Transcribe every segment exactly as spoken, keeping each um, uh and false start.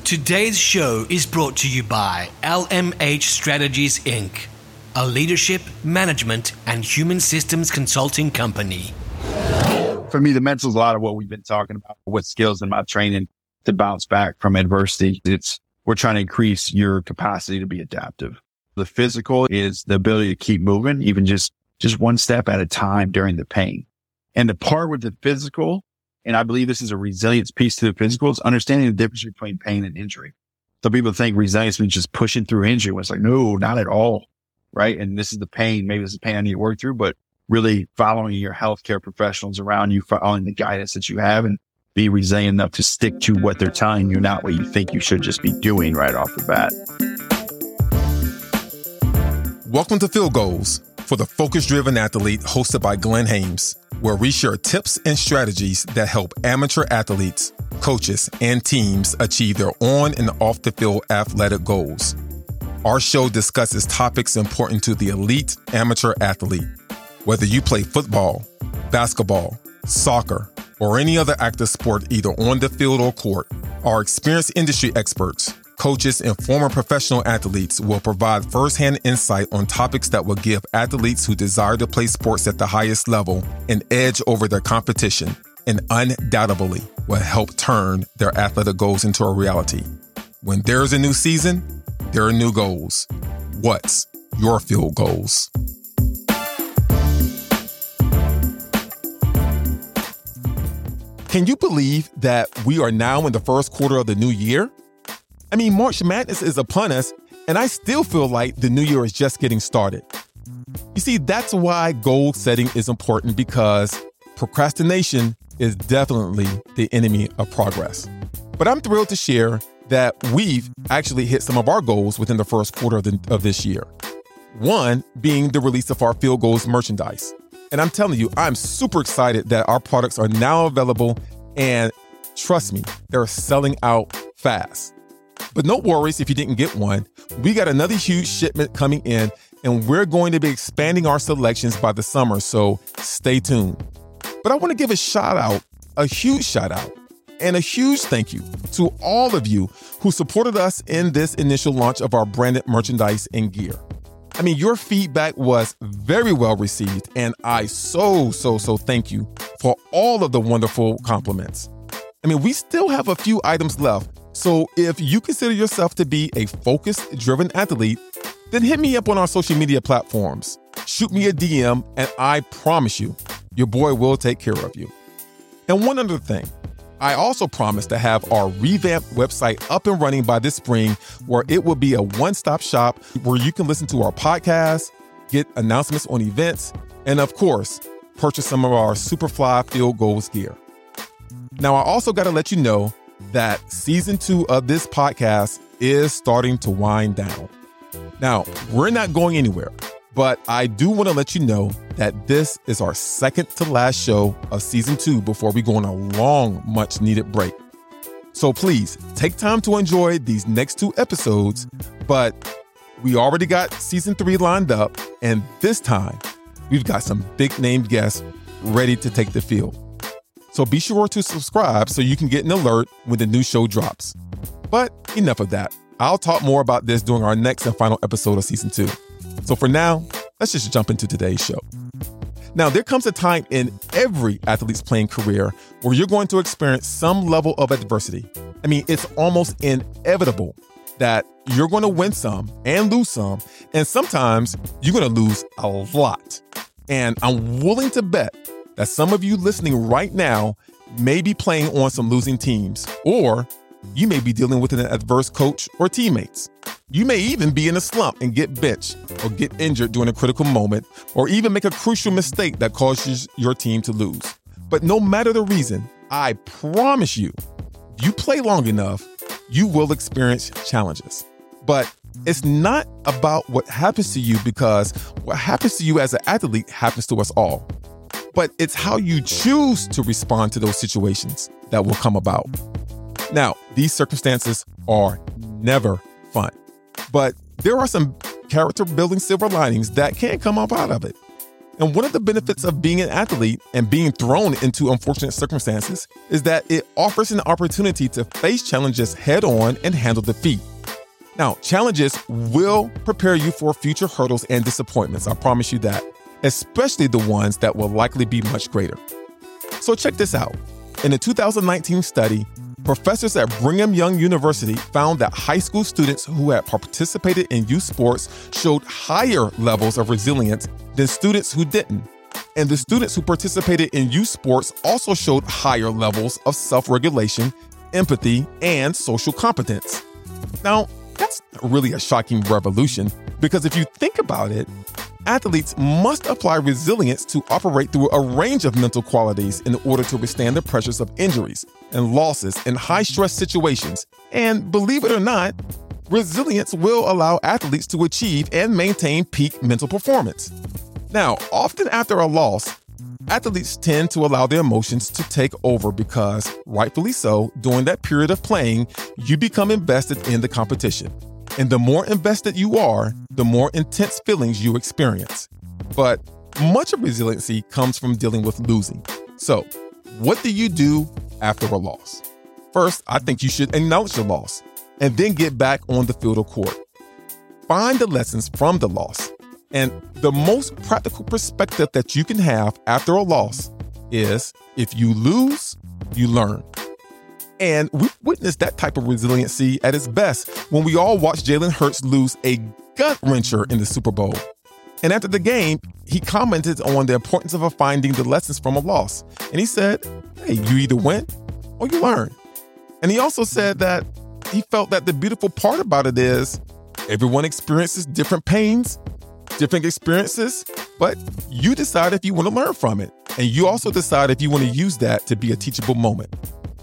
Today's show is brought to you by L M H Strategies, Incorporated, a leadership, management, and human systems consulting company. For me, the mental is a lot of what we've been talking about, what skills in my training to bounce back from adversity. It's we're trying to increase your capacity to be adaptive. The physical is the ability to keep moving, even just, just one step at a time during the pain. And the part with the physical, and I believe this is a resilience piece to the physical, is understanding the difference between pain and injury. So people think resilience means just pushing through injury. When it's like, no, not at all. Right. And this is the pain. Maybe this is the pain I need to work through, but really following your healthcare professionals around you, following the guidance that you have, and be resilient enough to stick to what they're telling you, not what you think you should just be doing right off the bat. Welcome to Field Goals for the Focus-Driven Athlete, hosted by Glenn Hames, where we share tips and strategies that help amateur athletes, coaches, and teams achieve their on and off the field athletic goals. Our show discusses topics important to the elite amateur athlete. Whether you play football, basketball, soccer, or any other active sport either on the field or court, our experienced industry experts, coaches, and former professional athletes will provide firsthand insight on topics that will give athletes who desire to play sports at the highest level an edge over their competition, and undoubtedly will help turn their athletic goals into a reality. When there's a new season, there are new goals. What's your field goals? Can you believe that we are now in the first quarter of the new year? I mean, March Madness is upon us, and I still feel like the new year is just getting started. You see, that's why goal setting is important, because procrastination is definitely the enemy of progress. But I'm thrilled to share that we've actually hit some of our goals within the first quarter of, the, of this year. One being the release of our Field Goals merchandise. And I'm telling you, I'm super excited that our products are now available, and trust me, they're selling out fast. But no worries if you didn't get one. We got another huge shipment coming in, and we're going to be expanding our selections by the summer, so stay tuned. But I want to give a shout out, a huge shout out, and a huge thank you to all of you who supported us in this initial launch of our branded merchandise and gear. I mean, your feedback was very well received, and I so, so, so thank you for all of the wonderful compliments. I mean, we still have a few items left, so if you consider yourself to be a focus-driven athlete, then hit me up on our social media platforms. Shoot me a D M, and I promise you, your boy will take care of you. And one other thing, I also promise to have our revamped website up and running by this spring, where it will be a one-stop shop where you can listen to our podcast, get announcements on events, and of course, purchase some of our Superfly Field Goals gear. Now, I also got to let you know that season two of this podcast is starting to wind down. Now, we're not going anywhere, but I do want to let you know that this is our second to last show of season two before we go on a long, much needed break. So please take time to enjoy these next two episodes, but we already got season three lined up, and this time we've got some big name guests ready to take the field. So be sure to subscribe so you can get an alert when the new show drops. But enough of that. I'll talk more about this during our next and final episode of season two. So for now, let's just jump into today's show. Now, there comes a time in every athlete's playing career where you're going to experience some level of adversity. I mean, it's almost inevitable that you're going to win some and lose some, and sometimes you're going to lose a lot. And I'm willing to bet that some of you listening right now may be playing on some losing teams, or you may be dealing with an adverse coach or teammates. You may even be in a slump and get benched or get injured during a critical moment, or even make a crucial mistake that causes your team to lose. But no matter the reason, I promise you, if you play long enough, you will experience challenges. But it's not about what happens to you, because what happens to you as an athlete happens to us all. But it's how you choose to respond to those situations that will come about. Now, these circumstances are never fun, but there are some character-building silver linings that can come up out of it. And one of the benefits of being an athlete and being thrown into unfortunate circumstances is that it offers an opportunity to face challenges head on and handle defeat. Now, challenges will prepare you for future hurdles and disappointments, I promise you that, especially the ones that will likely be much greater. So check this out. In a two thousand nineteen study, professors at Brigham Young University found that high school students who had participated in youth sports showed higher levels of resilience than students who didn't. And the students who participated in youth sports also showed higher levels of self-regulation, empathy, and social competence. Now, that's really a shocking revolution because if you think about it, athletes must apply resilience to operate through a range of mental qualities in order to withstand the pressures of injuries and losses in high-stress situations. And believe it or not, resilience will allow athletes to achieve and maintain peak mental performance. Now, often after a loss, athletes tend to allow their emotions to take over because, rightfully so, during that period of playing, you become invested in the competition. And the more invested you are, the more intense feelings you experience. But much of resiliency comes from dealing with losing. So, what do you do after a loss? First, I think you should acknowledge the loss and then get back on the field of court. Find the lessons from the loss. And the most practical perspective that you can have after a loss is if you lose, you learn. And we've witnessed that type of resiliency at its best when we all watched Jalen Hurts lose a gut-wrencher in the Super Bowl. And after the game, he commented on the importance of finding the lessons from a loss. And he said, hey, you either win or you learn. And he also said that he felt that the beautiful part about it is everyone experiences different pains, different experiences, but you decide if you want to learn from it. And you also decide if you want to use that to be a teachable moment.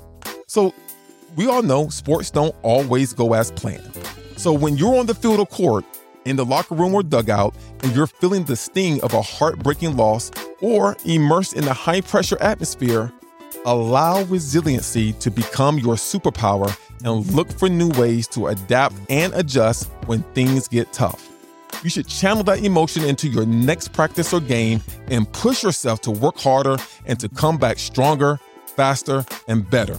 So we all know sports don't always go as planned. So when you're on the field of court, in the locker room or dugout, and you're feeling the sting of a heartbreaking loss or immersed in a high-pressure atmosphere, allow resiliency to become your superpower and look for new ways to adapt and adjust when things get tough. You should channel that emotion into your next practice or game and push yourself to work harder and to come back stronger, faster, and better.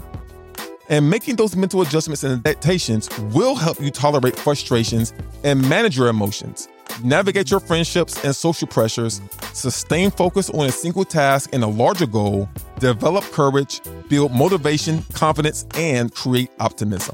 And making those mental adjustments and adaptations will help you tolerate frustrations and manage your emotions, navigate your friendships and social pressures, sustain focus on a single task and a larger goal, develop courage, build motivation, confidence, and create optimism.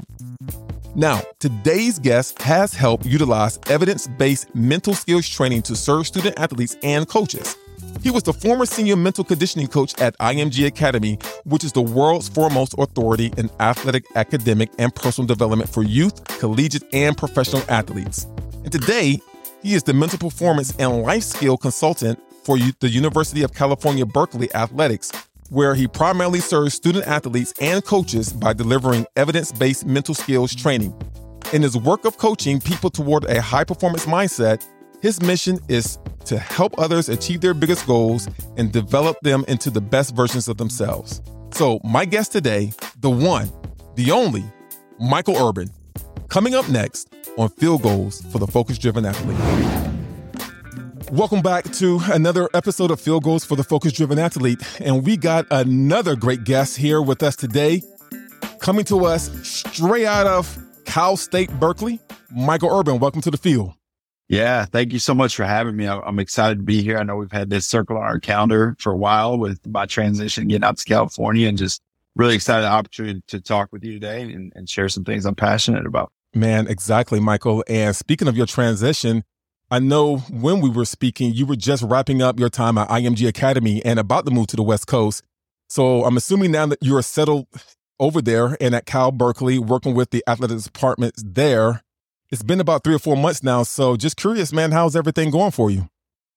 Now, today's guest has helped utilize evidence-based mental skills training to serve student athletes and coaches. He was the former senior mental conditioning coach at I M G Academy, which is the world's foremost authority in athletic, academic, and personal development for youth, collegiate, and professional athletes. And today, he is the mental performance and life skill consultant for the University of California, Berkeley Athletics, where he primarily serves student athletes and coaches by delivering evidence-based mental skills training. In his work of coaching people toward a high-performance mindset, his mission is to help others achieve their biggest goals and develop them into the best versions of themselves. So my guest today, the one, the only, Michael Urban, coming up next on Field Goals for the Focus-Driven Athlete. Welcome back to another episode of Field Goals for the Focus-Driven Athlete. And we got another great guest here with us today, coming to us straight out of Cal State Berkeley, Michael Urban. Welcome to the field. Yeah, thank you so much for having me. I'm excited to be here. I know we've had this circle on our calendar for a while with my transition, getting out to California, and just really excited the opportunity to talk with you today and, and share some things I'm passionate about. Man, exactly, Michael. And speaking of your transition, I know when we were speaking, you were just wrapping up your time at I M G Academy and about to move to the West Coast. So I'm assuming now that you're settled over there and at Cal Berkeley, working with the athletics departments there. It's been about three or four months now. So just curious, man, how's everything going for you?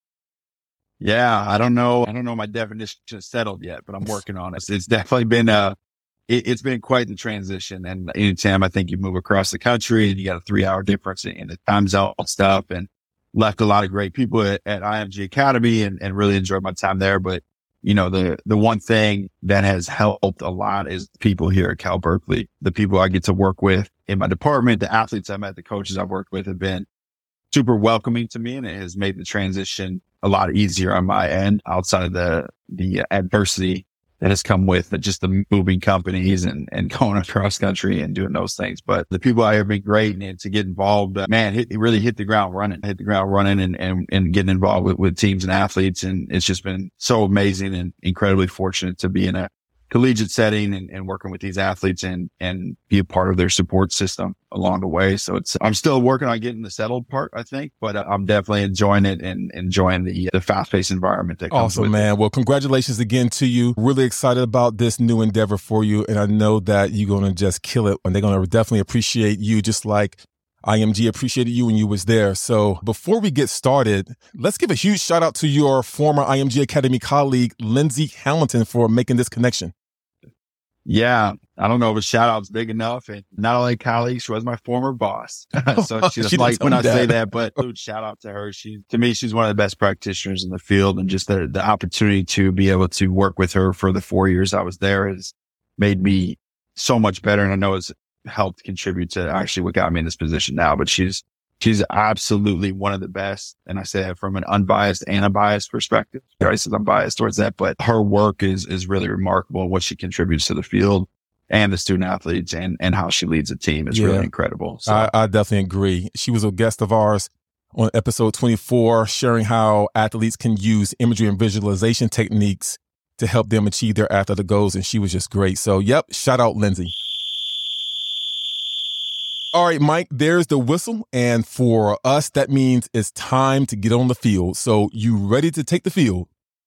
Yeah, I don't know. I don't know my definition of settled yet, but I'm working on it. It's definitely been a, it, it's been quite the transition. And anytime I think you move across the country and you got a three hour difference in the time zone stuff, and left a lot of great people at, at I M G Academy and, and really enjoyed my time there. But, you know, the, the one thing that has helped a lot is people here at Cal Berkeley, the people I get to work with in my department, the athletes I met, the coaches I've worked with have been super welcoming to me, and it has made the transition a lot easier on my end outside of the, the adversity that has come with just the moving companies and, and going across country and doing those things. But the people out here have been great, and to get involved, uh, man, it, it really hit the ground running, hit the ground running and, and, and getting involved with, with teams and athletes. And it's just been so amazing and incredibly fortunate to be in a collegiate setting and, and working with these athletes and, and be a part of their support system along the way. So it's, I'm still working on getting the settled part, I think, but I'm definitely enjoying it and enjoying the, the fast paced environment that comes awesome, with man. it. Well, congratulations again to you. Really excited about this new endeavor for you. And I know that you're going to just kill it, and they're going to definitely appreciate you just like I M G appreciated you when you was there. So before we get started, let's give a huge shout out to your former I M G Academy colleague, Lindsay Hamilton, for making this connection. Yeah, I don't know if a shout out's big enough. And not only colleague, she was my former boss. So she doesn't like when I say that, but shout out to her. She, to me, she's one of the best practitioners in the field, and just the, the opportunity to be able to work with her for the four years I was there has made me so much better. And I know it's helped contribute to actually what got me in this position now, but she's, she's absolutely one of the best. And I say that from an unbiased and a biased perspective. I said I'm biased towards that, but her work is, is really remarkable. What she contributes to the field and the student athletes, and, and how she leads a team is yeah. really incredible. So. I, I definitely agree. She was a guest of ours on episode twenty-four, sharing how athletes can use imagery and visualization techniques to help them achieve their athletic goals. And she was just great. So, yep, shout out Lindsay. All right, Mike, there's the whistle. And for us, that means it's time to get on the field. So you ready to take the field?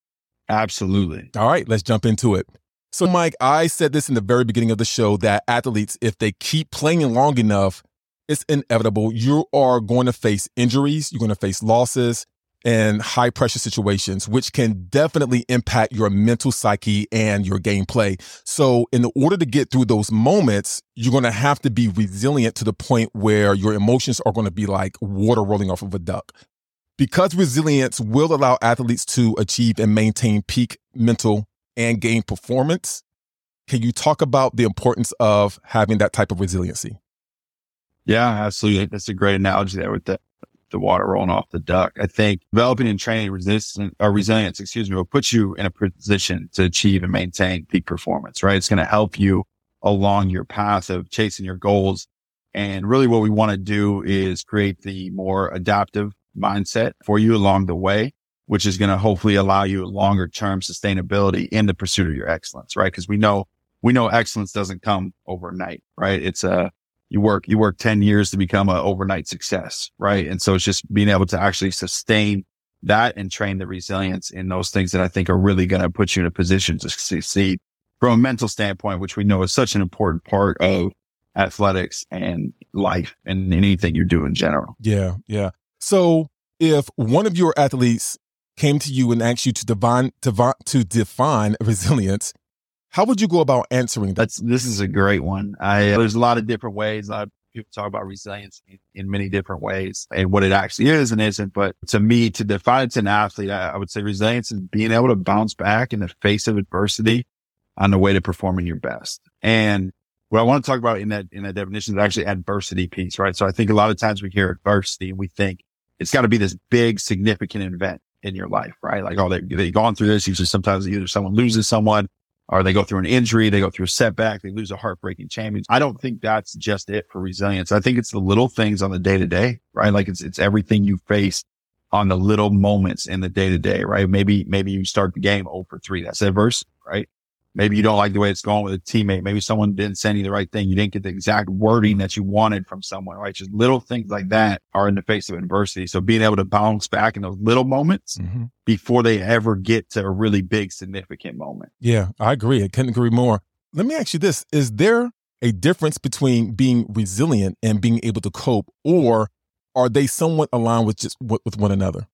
Absolutely. All right, let's jump into it. So, Mike, I said this in the very beginning of the show that athletes, if they keep playing long enough, it's inevitable. You are going to face injuries. You're going to face losses and high pressure situations, which can definitely impact your mental psyche and your gameplay. So in order to get through those moments, you're going to have to be resilient to the point where your emotions are going to be like water rolling off of a duck. Because resilience will allow athletes to achieve and maintain peak mental and game performance, can you talk about the importance of having that type of resiliency? Yeah, absolutely. That's a great analogy there with the, the water rolling off the duck. I think developing and training resistance or resilience, excuse me, will put you in a position to achieve and maintain peak performance, right? It's going to help you along your path of chasing your goals. And really what we want to do is create the more adaptive mindset for you along the way, which is going to hopefully allow you longer term sustainability in the pursuit of your excellence, right? Because we know, we know excellence doesn't come overnight, right? It's a, you work, you work ten years to become an overnight success, right? And so it's just being able to actually sustain that and train the resilience in those things that I think are really going to put you in a position to succeed from a mental standpoint, which we know is such an important part of athletics and life and anything you do in general. Yeah. Yeah. So if one of your athletes came to you and asked you to define, to, to define resilience, how would you go about answering that? That's, this is a great one. I, uh, there's a lot of different ways. A lot of people talk about resilience in, in many different ways and what it actually is and isn't. But to me, to define it to an athlete, I, I would say resilience is being able to bounce back in the face of adversity on the way to performing your best. And what I want to talk about in that, in that definition is actually adversity piece, right? So I think a lot of times we hear adversity and we think it's got to be this big, significant event in your life, right? Like, oh, they, they've gone through this. Usually sometimes either someone loses someone or they go through an injury, they go through a setback, they lose a heartbreaking champion. I don't think that's just it for resilience. I think it's the little things on the day to day, right? Like it's, it's everything you face on the little moments in the day to day, right? Maybe, maybe you start the game oh for three. That's adversity, right? Maybe you don't like the way it's going with a teammate. Maybe someone didn't send you the right thing. You didn't get the exact wording that you wanted from someone, right? Just little things like that are in the face of adversity. So being able to bounce back in those little moments mm-hmm. before they ever get to a really big, significant moment. Yeah, I agree. I couldn't agree more. Let me ask you this. Is there a difference between being resilient and being able to cope, or are they somewhat aligned with just with one another?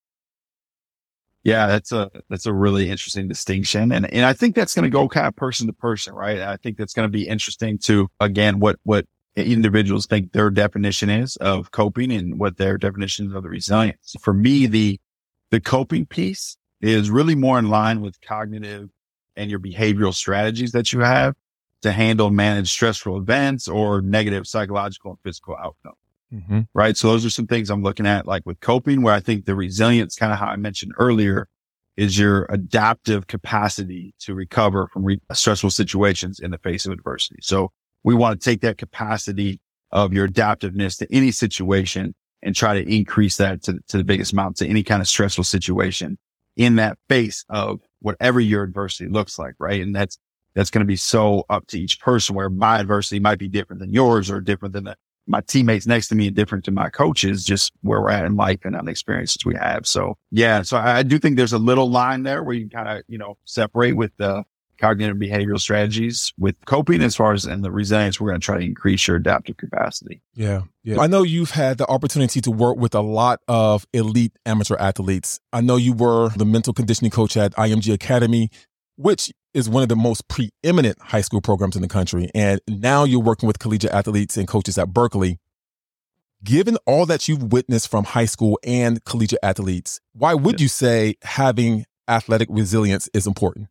Yeah, that's a, that's a really interesting distinction. And, and I think that's going to go kind of person to person, right? I think that's going to be interesting to, again, what, what individuals think their definition is of coping and what their definition is of the resilience. For me, the, the coping piece is really more in line with cognitive and your behavioral strategies that you have to handle, manage stressful events or negative psychological and physical outcomes. Mm-hmm. Right. So those are some things I'm looking at, like with coping, where I think the resilience, kind of how I mentioned earlier, is your adaptive capacity to recover from re- stressful situations in the face of adversity. So we want to take that capacity of your adaptiveness to any situation and try to increase that to, to the biggest amount to any kind of stressful situation in that face of whatever your adversity looks like. Right. And that's, that's going to be so up to each person, where my adversity might be different than yours, or different than the, my teammates next to me, and different to my coaches, just where we're at in life and on the experiences we have. So yeah, so I, I do think there's a little line there where you kind of, you know, separate with the cognitive behavioral strategies with coping, as far as in the resilience, we're going to try to increase your adaptive capacity. Yeah. Yeah. I know you've had the opportunity to work with a lot of elite amateur athletes. I know you were the mental conditioning coach at I M G Academy, which is one of the most preeminent high school programs in the country. And now you're working with collegiate athletes and coaches at Berkeley. Given all that you've witnessed from high school and collegiate athletes, why would you say having athletic resilience is important?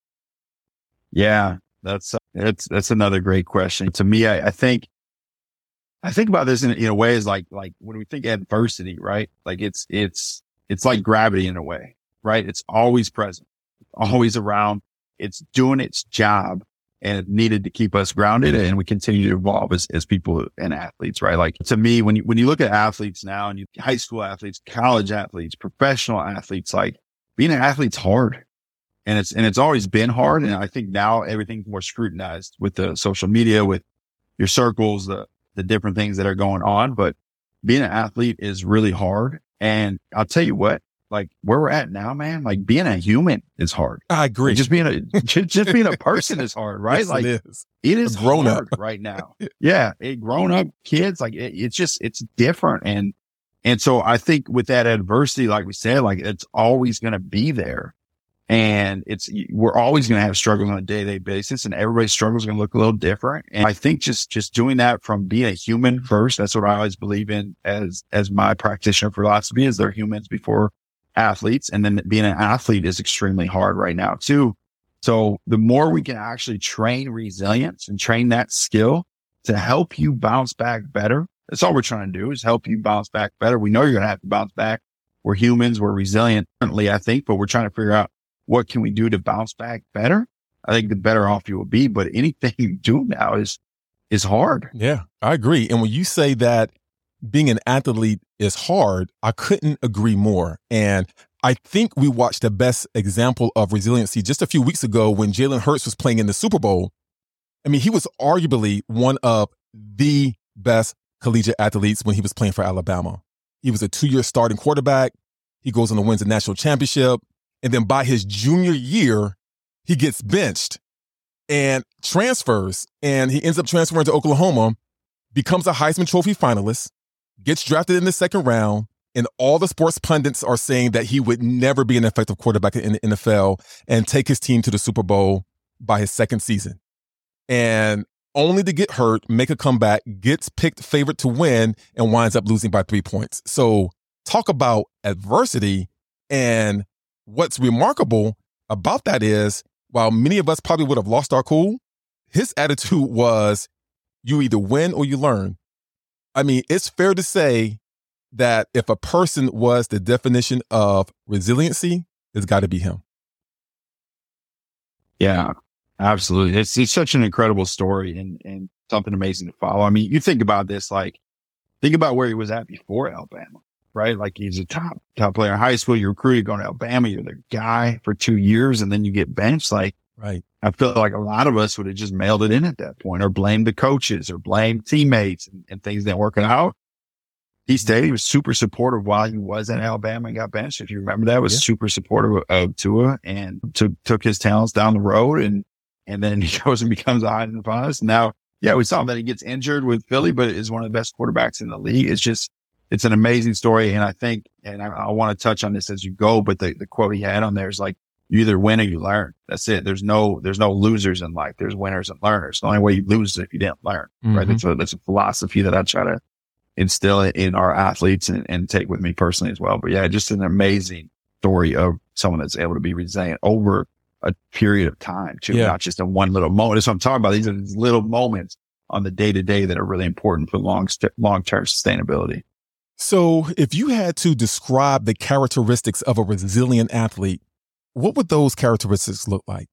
Yeah, that's, uh, that's, that's another great question. To me, I, I think, I think about this in, in a way is like, like when we think adversity, right? Like it's, it's, it's like gravity in a way, right? It's always present, always around. It's doing its job, and it needed to keep us grounded, and we continue to evolve as, as people and athletes, right? Like to me, when you, when you look at athletes now, and you high school athletes, college athletes, professional athletes, like being an athlete's hard, and it's, and it's always been hard. And I think now everything's more scrutinized with the social media, with your circles, the, the different things that are going on. But being an athlete is really hard. And I'll tell you what, like where we're at now, man, like being a human is hard. I agree. Like just being a, just, just being a person is hard, right? Yes, like it is. It is grown hard up right now. Yeah. It, grown up kids, like it, it's just, it's different. And, and so I think with that adversity, like we said, like it's always going to be there. And it's, we're always going to have struggles on a day-to-day basis, and everybody's struggles are going to look a little different. And I think just, just doing that from being a human first, that's what I always believe in as, as my practitioner philosophy, is they're humans before athletes. And then being an athlete is extremely hard right now too. So the more we can actually train resilience and train that skill to help you bounce back better, that's all we're trying to do, is help you bounce back better. We know you're going to have to bounce back. We're humans. We're resilient, I think, but we're trying to figure out, what can we do to bounce back better? I think the better off you will be. But anything you do now is, is hard. Yeah, I agree. And when you say that being an athlete is hard, I couldn't agree more. And I think we watched the best example of resiliency just a few weeks ago when Jalen Hurts was playing in the Super Bowl. I mean, he was arguably one of the best collegiate athletes when he was playing for Alabama. He was a two-year starting quarterback. He goes on to win the national championship. And then by his junior year, he gets benched and transfers. And he ends up transferring to Oklahoma, becomes a Heisman Trophy finalist, gets drafted in the second round. And all the sports pundits are saying that he would never be an effective quarterback in the N F L and take his team to the Super Bowl by his second season. And only to get hurt, make a comeback, gets picked favorite to win, and winds up losing by three points. So talk about adversity. And what's remarkable about that is, while many of us probably would have lost our cool, his attitude was, you either win or you learn. I mean, it's fair to say that if a person was the definition of resiliency, it's got to be him. Yeah, absolutely. It's, it's such an incredible story, and, and something amazing to follow. I mean, you think about this, like, think about where he was at before Alabama, right? Like, he's a top, top player in high school. You're recruited going to Alabama. You're the guy for two years, and then you get benched. Like, right. I feel like a lot of us would have just mailed it in at that point, or blamed the coaches, or blamed teammates, and, and things didn't work out. He stayed. He was super supportive while he was in Alabama and got benched. If you remember that, was yeah. super supportive of, of Tua, and took, took his talents down the road. And, and then he goes and becomes a Heisman finalist. Now, yeah, we saw that he gets injured with Philly, but is one of the best quarterbacks in the league. It's just, it's an amazing story. And I think, and I, I want to touch on this as you go, but the, the quote he had on there is like, you either win or you learn. That's it. There's no, there's no losers in life. There's winners and learners. The only way you lose is if you didn't learn, mm-hmm. right? That's a, that's a philosophy that I try to instill in our athletes and, and take with me personally as well. But yeah, just an amazing story of someone that's able to be resilient over a period of time too, yeah. not just in one little moment. That's what I'm talking about. These are these little moments on the day to day that are really important for long, st- long-term sustainability. So if you had to describe the characteristics of a resilient athlete, what would those characteristics look like?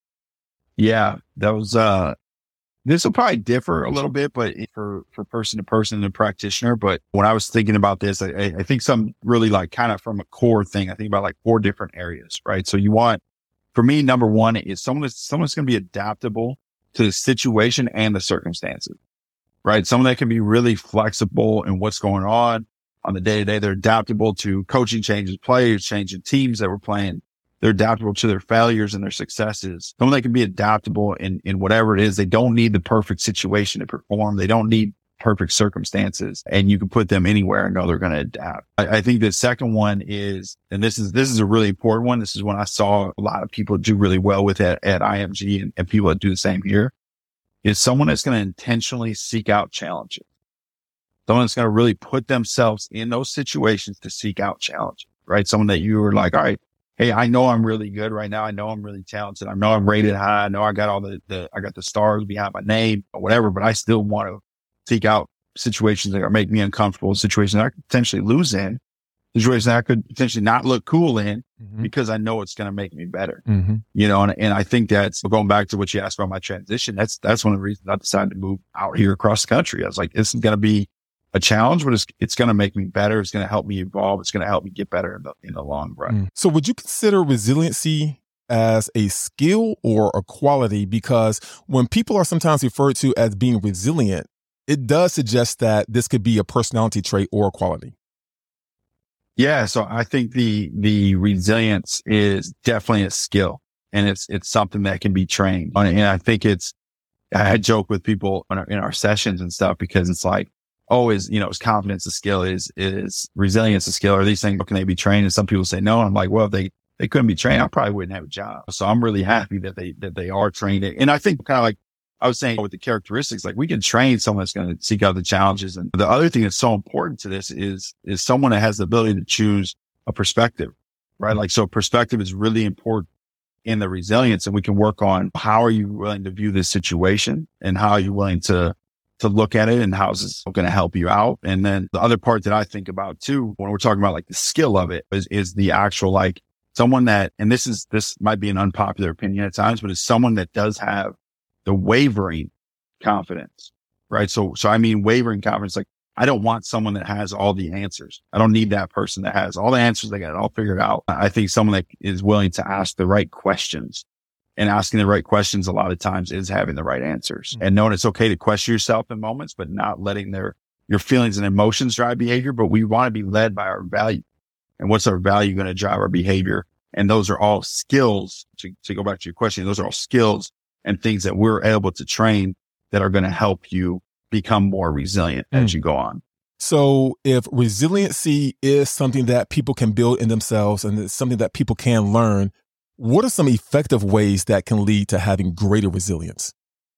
Yeah, that was, uh, this will probably differ a little bit, but for, for person to person and practitioner. But when I was thinking about this, I, I think some really like kind of from a core thing, I think about like four different areas, right? So you want, for me, number one is someone that's, someone that's going to be adaptable to the situation and the circumstances, right? Someone that can be really flexible in what's going on on the day to day. They're adaptable to coaching changes, players changing, teams that we're playing. They're adaptable to their failures and their successes. Someone that can be adaptable in, in whatever it is. They don't need the perfect situation to perform. They don't need perfect circumstances, and you can put them anywhere and know they're going to adapt. I, I think the second one is, and this is, this is a really important one. This is one I saw a lot of people do really well with at, at I M G and, and people that do the same here, is someone that's going to intentionally seek out challenges. Someone that's going to really put themselves in those situations to seek out challenges, right? Someone that you were like, all right, hey, I know I'm really good right now. I know I'm really talented. I know I'm rated high. I know I got all the, the I got the stars behind my name or whatever, but I still want to seek out situations that are make me uncomfortable, situations that I could potentially lose in, situations that I could potentially not look cool in mm-hmm. because I know it's going to make me better. Mm-hmm. You know, and, and I think that's going back to what you asked about my transition. That's, that's one of the reasons I decided to move out here across the country. I was like, this is going to be a challenge, but it's, it's going to make me better. It's going to help me evolve. It's going to help me get better in the, in the long run. Mm. So would you consider resiliency as a skill or a quality? Because when people are sometimes referred to as being resilient, it does suggest that this could be a personality trait or a quality. Yeah. So I think the, the resilience is definitely a skill, and it's, it's something that can be trained. And I think it's, I joke with people in our, in our sessions and stuff, because it's like, oh, is, you know, is confidence a skill? Is, is resilience a skill? Are these things, can they be trained? And some people say no. And I'm like, well, if they, they couldn't be trained, I probably wouldn't have a job. So I'm really happy that they, that they are trained. And I think kind of like I was saying with the characteristics, like we can train someone that's going to seek out the challenges. And the other thing that's so important to this is, is someone that has the ability to choose a perspective, right? Like, so perspective is really important in the resilience, and we can work on how are you willing to view this situation, and how are you willing to, to look at it, and how is this going to help you out? And then the other part that I think about too, when we're talking about like the skill of it, is, is the actual, like someone that, and this is, this might be an unpopular opinion at times, but it's someone that does have the wavering confidence, right? So, so I mean, wavering confidence, like I don't want someone that has all the answers. I don't need that person that has all the answers. They got it all figured out. I think someone that is willing to ask the right questions, and asking the right questions a lot of times is having the right answers, mm-hmm. and knowing it's okay to question yourself in moments, but not letting their, your feelings and emotions drive behavior. But we want to be led by our value, and what's our value going to drive our behavior? And those are all skills to, to go back to your question. Those are all skills and things that we're able to train that are going to help you become more resilient mm. as you go on. So if resiliency is something that people can build in themselves, and it's something that people can learn, what are some effective ways that can lead to having greater resilience?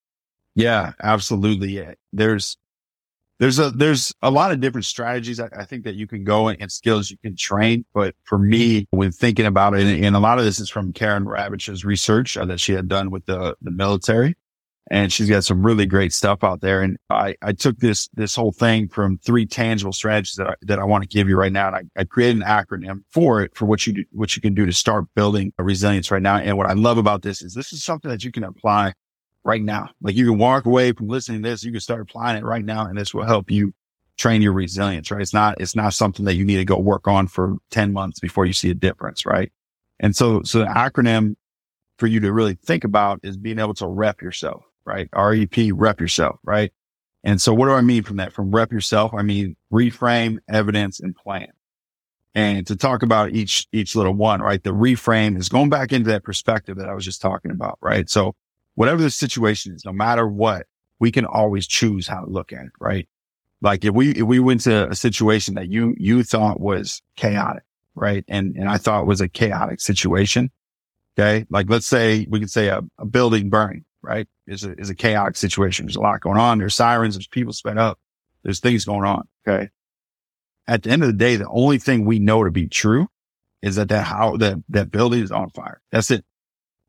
Yeah, absolutely. Yeah. There's, there's a, there's a lot of different strategies I, I think that you can go in, and skills you can train. But for me, when thinking about it, and, and a lot of this is from Karen Ravage's research uh, that she had done with the, the military. And she's got some really great stuff out there. And I, I took this, this whole thing from three tangible strategies that I, that I want to give you right now. And I, I created an acronym for it, for what you do, what you can do to start building a resilience right now. And what I love about this is this is something that you can apply right now. Like you can walk away from listening to this, you can start applying it right now, and this will help you train your resilience, right? It's not, it's not something that you need to go work on for ten months before you see a difference, right? And so, so the acronym for you to really think about is being able to rep yourself. Right? R E P, rep yourself, right? And so what do I mean from that? From rep yourself, I mean reframe, evidence, and plan. And to talk about each, each little one, right? The reframe is going back into that perspective that I was just talking about, right? So whatever the situation is, no matter what, we can always choose how to look at it, right? Like if we, if we went to a situation that you, you thought was chaotic, right? And, and I thought was a chaotic situation. Okay. Like let's say, we could say a, a building burning. Right? Is a, is a chaotic situation. There's a lot going on. There's sirens. There's people sped up. There's things going on. Okay. At the end of the day, the only thing we know to be true is that that how that, that building is on fire. That's it.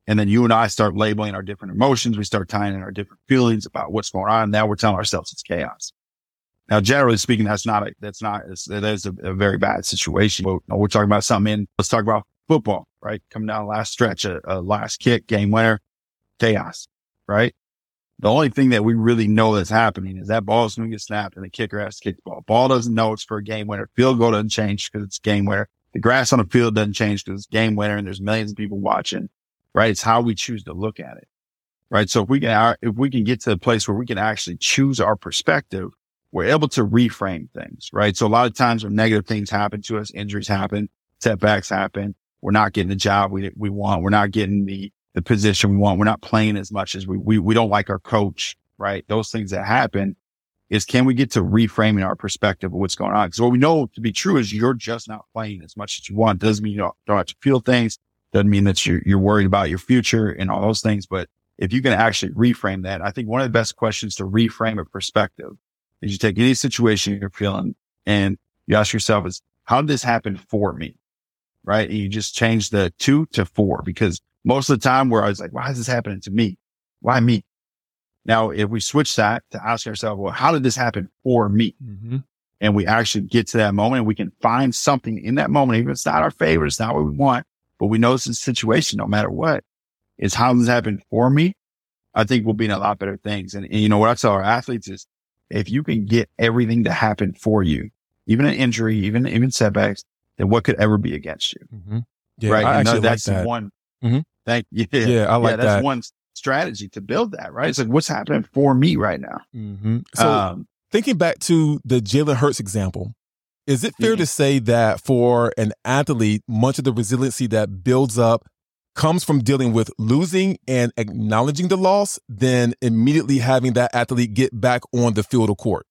And then you and I start labeling our different emotions. We start tying in our different feelings about what's going on. Now we're telling ourselves it's chaos. Now, generally speaking, that's not, a, that's not, that is a, a very bad situation. But we're talking about something in, let's talk about football, right? Coming down the last stretch, a, a last kick, game winner, chaos, right? The only thing that we really know that's happening is that ball is going to get snapped and the kicker has to kick the ball. Ball doesn't know it's for a game winner. Field goal doesn't change because it's game winner. The grass on the field doesn't change because it's game winner and there's millions of people watching, right? It's how we choose to look at it, right? So if we can, if we can get to a place where we can actually choose our perspective, we're able to reframe things, right? So a lot of times when negative things happen to us, injuries happen, setbacks happen, we're not getting the job we we want. We're not getting the, the position we want. We're not playing as much as we, we, we don't like our coach, right? Those things that happen is, can we get to reframing our perspective of what's going on? Because what we know to be true is you're just not playing as much as you want. Doesn't mean you don't, don't have to feel things. Doesn't mean that you're, you're worried about your future and all those things. But if you can actually reframe that, I think one of the best questions to reframe a perspective is you take any situation you're feeling and you ask yourself is, how did this happen for me? Right? And you just change the two to four, because most of the time where I was like, why is this happening to me? Why me? Now, if we switch that to ask ourselves, well, how did this happen for me? Mm-hmm. And we actually get to that moment and we can find something in that moment, even if it's not our favorite, it's not what we want, but we know it's a situation, no matter what, is how this happened for me. I think we'll be in a lot better things. And, and you know, what I tell our athletes is, if you can get everything to happen for you, even an injury, even, even setbacks, then what could ever be against you? Mm-hmm. Yeah, right. I and actually that's like that. one. Mm-hmm. Thank you. Yeah, yeah I like yeah, that's that. one strategy to build that, right? It's like, what's happening for me right now? Mm-hmm. So um, thinking back to the Jalen Hurts example, is it fair yeah. to say that for an athlete, much of the resiliency that builds up comes from dealing with losing and acknowledging the loss, then immediately having that athlete get back on the field or court?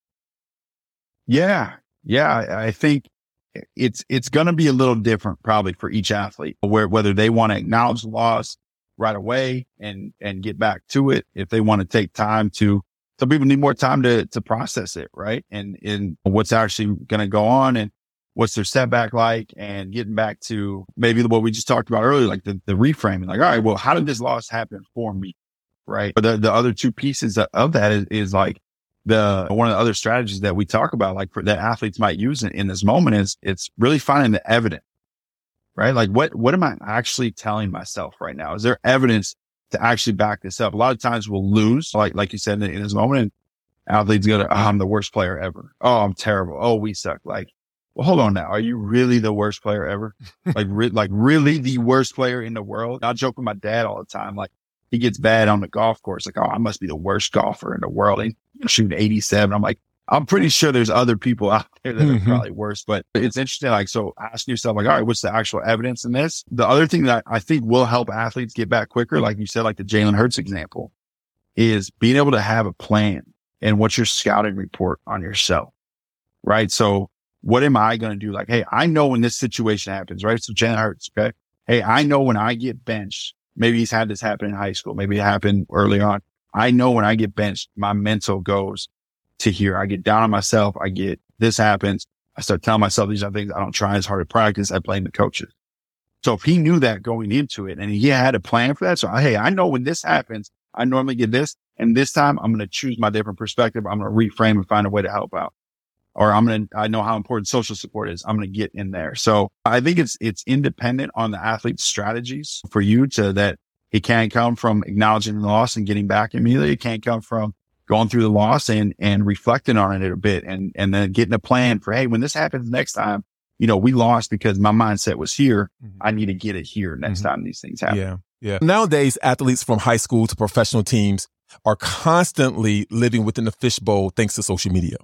Yeah. Yeah. I, I think it's, it's going to be a little different probably for each athlete, where, whether they want to acknowledge the loss right away and, and get back to it. If they want to take time to, some people need more time to, to process it. Right. And, and what's actually going to go on and what's their setback like, and getting back to maybe what we just talked about earlier, like the, the reframing, like, all right, well, how did this loss happen for me? Right. But the, the other two pieces of that is, is like the, one of the other strategies that we talk about, like for, that athletes might use in, in this moment is it's really finding the evidence, right? Like what, what am I actually telling myself right now? Is there evidence to actually back this up? A lot of times we'll lose, like, like you said, in, in this moment, and athletes go to, oh, I'm the worst player ever. Oh, I'm terrible. Oh, we suck. Like, well, hold on now. Are you really the worst player ever? like, re- like really the worst player in the world? I joke with my dad all the time. Like, he gets bad on the golf course. Like, oh, I must be the worst golfer in the world. And shooting eighty-seven. I'm like, I'm pretty sure there's other people out there that mm-hmm. are probably worse, but it's interesting. Like, so asking yourself, like, all right, what's the actual evidence in this? The other thing that I think will help athletes get back quicker, like you said, like the Jalen Hurts example, is being able to have a plan and what's your scouting report on yourself, right? So what am I going to do? Like, hey, I know when this situation happens, right? So Jalen Hurts, okay? Hey, I know when I get benched, maybe he's had this happen in high school. Maybe it happened early on. I know when I get benched, my mental goes to here. I get down on myself. I get, this happens. I start telling myself these other things. I don't try as hard to practice. I blame the coaches. So if he knew that going into it and he had a plan for that. So, hey, I know when this happens, I normally get this. And this time I'm going to choose my different perspective. I'm going to reframe and find a way to help out. Or I'm going to, I know how important social support is. I'm going to get in there. So I think it's, it's independent on the athlete's strategies for you to that. It can't come from acknowledging the loss and getting back immediately. It can't come from going through the loss and, and reflecting on it a bit and, and then getting a plan for, hey, when this happens next time, you know, we lost because my mindset was here. Mm-hmm. I need to get it here next mm-hmm. time these things happen. Yeah. Yeah. Nowadays, athletes from high school to professional teams are constantly living within the fishbowl thanks to social media.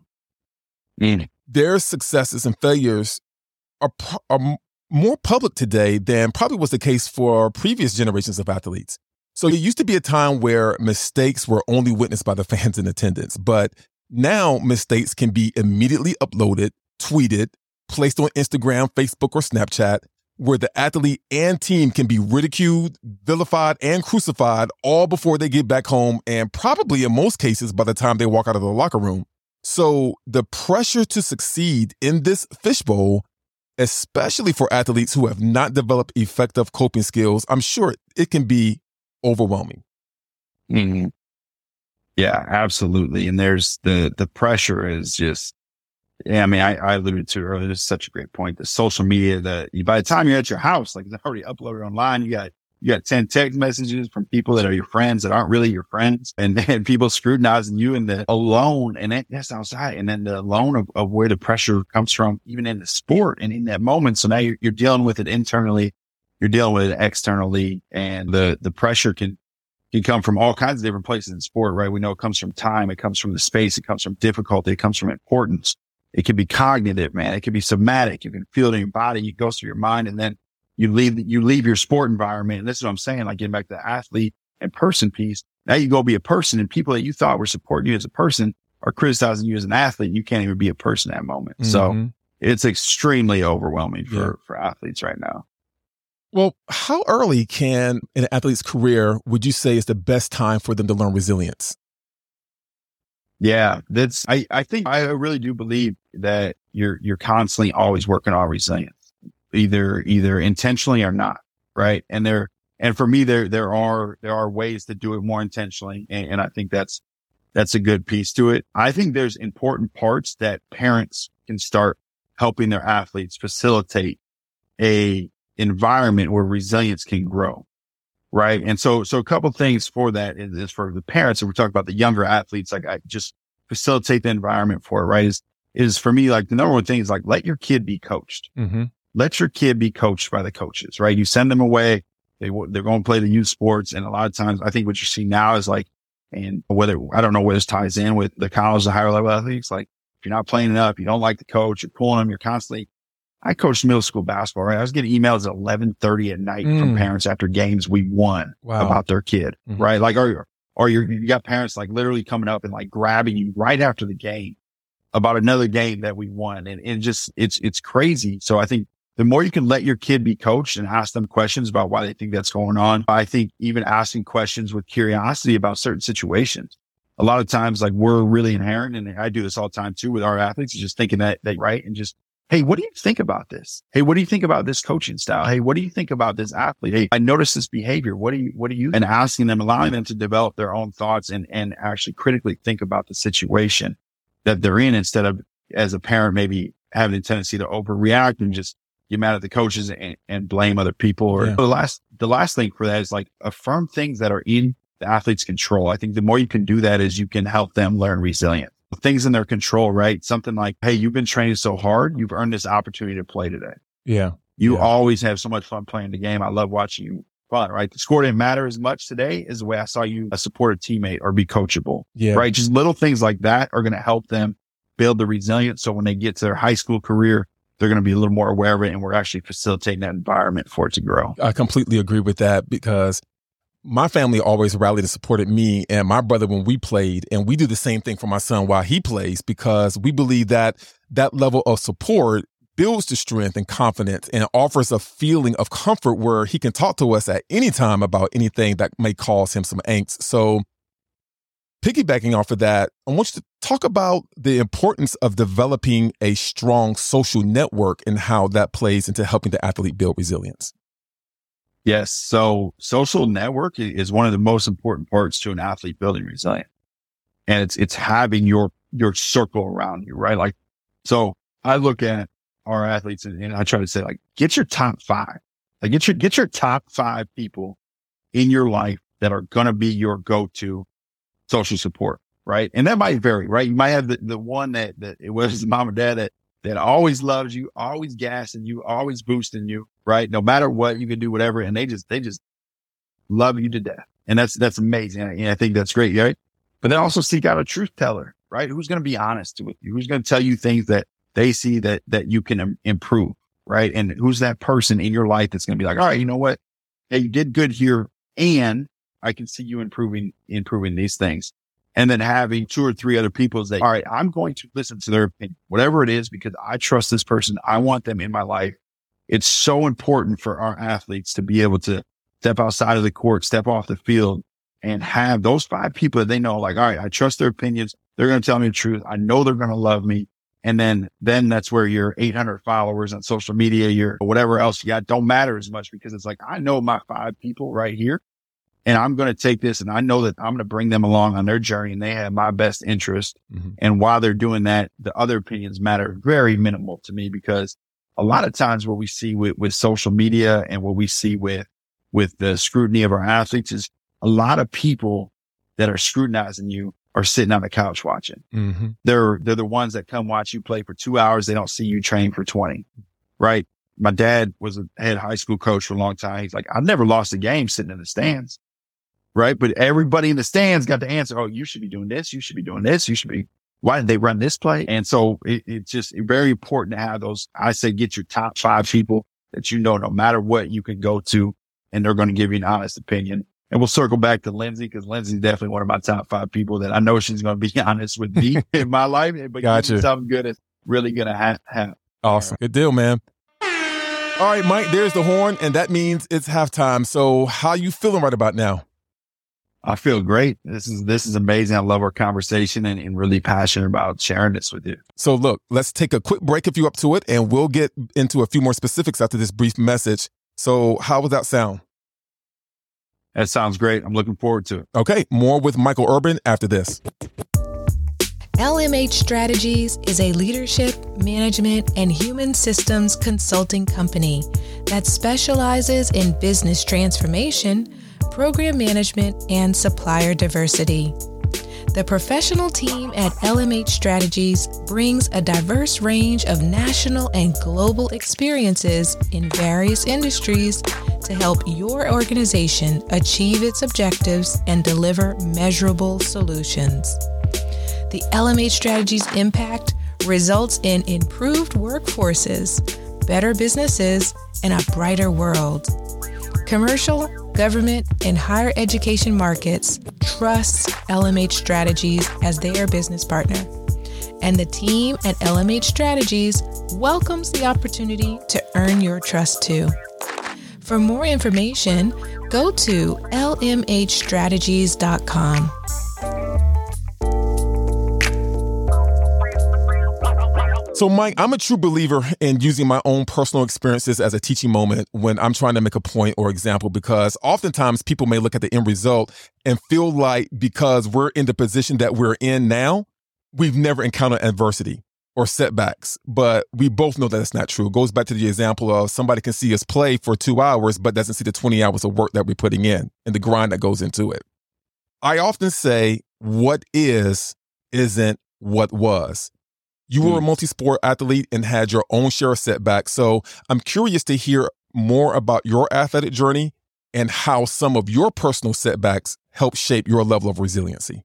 Mm. Their successes and failures are, are more public today than probably was the case for previous generations of athletes. So it used to be a time where mistakes were only witnessed by the fans in attendance, but now mistakes can be immediately uploaded, tweeted, placed on Instagram, Facebook, or Snapchat, where the athlete and team can be ridiculed, vilified, and crucified all before they get back home, and probably in most cases by the time they walk out of the locker room. So the pressure to succeed in this fishbowl, especially for athletes who have not developed effective coping skills, I'm sure it can be overwhelming. Mm-hmm. Yeah, absolutely. And there's the, the pressure is just, yeah, I mean, I, I alluded to earlier, this is such a great point. The social media that you, by the time you're at your house, like it's already uploaded online, you got, you got ten text messages from people that are your friends that aren't really your friends. And then people scrutinizing you and the alone, and that, that's outside. And then the alone of, of where the pressure comes from, even in the sport and in that moment. So now you're, you're dealing with it internally, you're dealing with it externally, and the, the pressure can, can come from all kinds of different places in sport, right? We know it comes from time. It comes from the space. It comes from difficulty. It comes from importance. It can be cognitive, man. It can be somatic. You can feel it in your body. It goes through your mind, and then you leave, you leave your sport environment. And this is what I'm saying, like getting back to the athlete and person piece. Now you go be a person, and people that you thought were supporting you as a person are criticizing you as an athlete. You can't even be a person at that moment. Mm-hmm. So it's extremely overwhelming for, yeah. for athletes right now. Well, how early can in an athlete's career would you say is the best time for them to learn resilience? Yeah, that's, I, I think I really do believe that you're, you're constantly always working on resilience, either, either intentionally or not. Right. And there, and for me, there, there are, there are ways to do it more intentionally. And, and I think that's, that's a good piece to it. I think there's important parts that parents can start helping their athletes facilitate a environment where resilience can grow. Right. And so, so a couple of things for that is, is for the parents. And we're talking about the younger athletes, like I just facilitate the environment for it. Right. Is, is for me, like the number one thing is like, let your kid be coached. Mm-hmm. Let your kid be coached by the coaches, right? You send them away. They, they're going to play the youth sports. And a lot of times I think what you see now is like, and whether, I don't know where this ties in with the college, the higher level athletes, like if you're not playing enough, you don't like the coach, you're pulling them, you're constantly, I coached middle school basketball, right? I was getting emails at eleven thirty at night mm. from parents after games we won wow. about their kid, mm-hmm. right? Like, or, or you're, you got parents like literally coming up and like grabbing you right after the game about another game that we won. And it just, it's, it's crazy. So I think the more you can let your kid be coached and ask them questions about why they think that's going on, I think even asking questions with curiosity about certain situations. A lot of times, like we're really inherent, and I do this all the time too with our athletes, just thinking that, that right. And just, hey, what do you think about this? Hey, what do you think about this coaching style? Hey, what do you think about this athlete? Hey, I noticed this behavior. What do you, what do you, and asking them, allowing them to develop their own thoughts and, and actually critically think about the situation that they're in, instead of as a parent, maybe having a tendency to overreact and just get mad at the coaches and, and blame other people. Or yeah. the last, the last thing for that is like affirm things that are in the athlete's control. I think the more you can do that is you can help them learn resilience. Things in their control, right? Something like, hey, you've been training so hard. You've earned this opportunity to play today. Yeah. You yeah. always have so much fun playing the game. I love watching you fun, right? The score didn't matter as much today as the way I saw you support a teammate or be coachable. Yeah. Right. Just little things like that are going to help them build the resilience. So when they get to their high school career, they're going to be a little more aware of it. And we're actually facilitating that environment for it to grow. I completely agree with that, because my family always rallied and supported me and my brother when we played, and we do the same thing for my son while he plays, because we believe that that level of support builds the strength and confidence and offers a feeling of comfort where he can talk to us at any time about anything that may cause him some angst. So piggybacking off of that, I want you to talk about the importance of developing a strong social network and how that plays into helping the athlete build resilience. Yes. So social network is one of the most important parts to an athlete building resilience. And it's, it's having your, your circle around you, right? Like, so I look at our athletes and, and I try to say, like, get your top five, like get your, get your top five people in your life that are going to be your go-to social support. Right. And that might vary, right? You might have the, the one that, that it was mom or dad that, that always loves you, always gassing you, always boosting you, right? No matter what, you can do whatever. And they just, they just love you to death. And that's, that's amazing. And I think that's great, right? But then also seek out a truth teller, right? Who's going to be honest with you? Who's going to tell you things that they see that, that you can improve, right? And who's that person in your life that's going to be like, all right, you know what? Hey, you did good here. And I can see you improving, improving these things. And then having two or three other people that, all right, I'm going to listen to their opinion, whatever it is, because I trust this person. I want them in my life. It's so important for our athletes to be able to step outside of the court, step off the field, and have those five people that they know, like, all right, I trust their opinions. They're going to tell me the truth. I know they're going to love me. And then, then that's where your eight hundred followers on social media, your whatever else you got don't matter as much, because it's like, I know my five people right here. And I'm going to take this and I know that I'm going to bring them along on their journey and they have my best interest. Mm-hmm. And while they're doing that, the other opinions matter very minimal to me, because a lot of times what we see with, with social media and what we see with, with the scrutiny of our athletes is a lot of people that are scrutinizing you are sitting on the couch watching. Mm-hmm. They're, they're the ones that come watch you play for two hours. They don't see you train for twenty, right? My dad was a head high school coach for a long time. He's like, I've never lost a game sitting in the stands. Right. But everybody in the stands got the answer. Oh, you should be doing this. You should be doing this. You should be. Why did they run this play? And so it, it's just very important to have those. I say get your top five people that you know, no matter what, you can go to, and they're going to give you an honest opinion. And we'll circle back to Lindsay, because Lindsay's definitely one of my top five people that I know she's going to be honest with me in my life. But gotcha. Something good is really going to ha- have. Awesome. Good deal, man. All right, Mike, there's the horn, and that means it's halftime. So how you feeling right about now? I feel great. This is this is amazing. I love our conversation and, and really passionate about sharing this with you. So look, let's take a quick break if you're up to it, and we'll get into a few more specifics after this brief message. So how would that sound? That sounds great. I'm looking forward to it. Okay, more with Michael Urban after this. L M H Strategies is a leadership, management, and human systems consulting company that specializes in business transformation, program management, and supplier diversity. The professional team at L M H Strategies brings a diverse range of national and global experiences in various industries to help your organization achieve its objectives and deliver measurable solutions. The L M H Strategies impact results in improved workforces, better businesses, and a brighter world. Commercial, government, and higher education markets trust L M H Strategies as their business partner. And the team at L M H Strategies welcomes the opportunity to earn your trust too. For more information, go to L M H strategies dot com. So, Mike, I'm a true believer in using my own personal experiences as a teaching moment when I'm trying to make a point or example, because oftentimes people may look at the end result and feel like because we're in the position that we're in now, we've never encountered adversity or setbacks. But we both know that that's not true. It goes back to the example of somebody can see us play for two hours, but doesn't see the twenty hours of work that we're putting in and the grind that goes into it. I often say what is isn't what was. You were a multi-sport athlete and had your own share of setbacks. So I'm curious to hear more about your athletic journey and how some of your personal setbacks help shape your level of resiliency.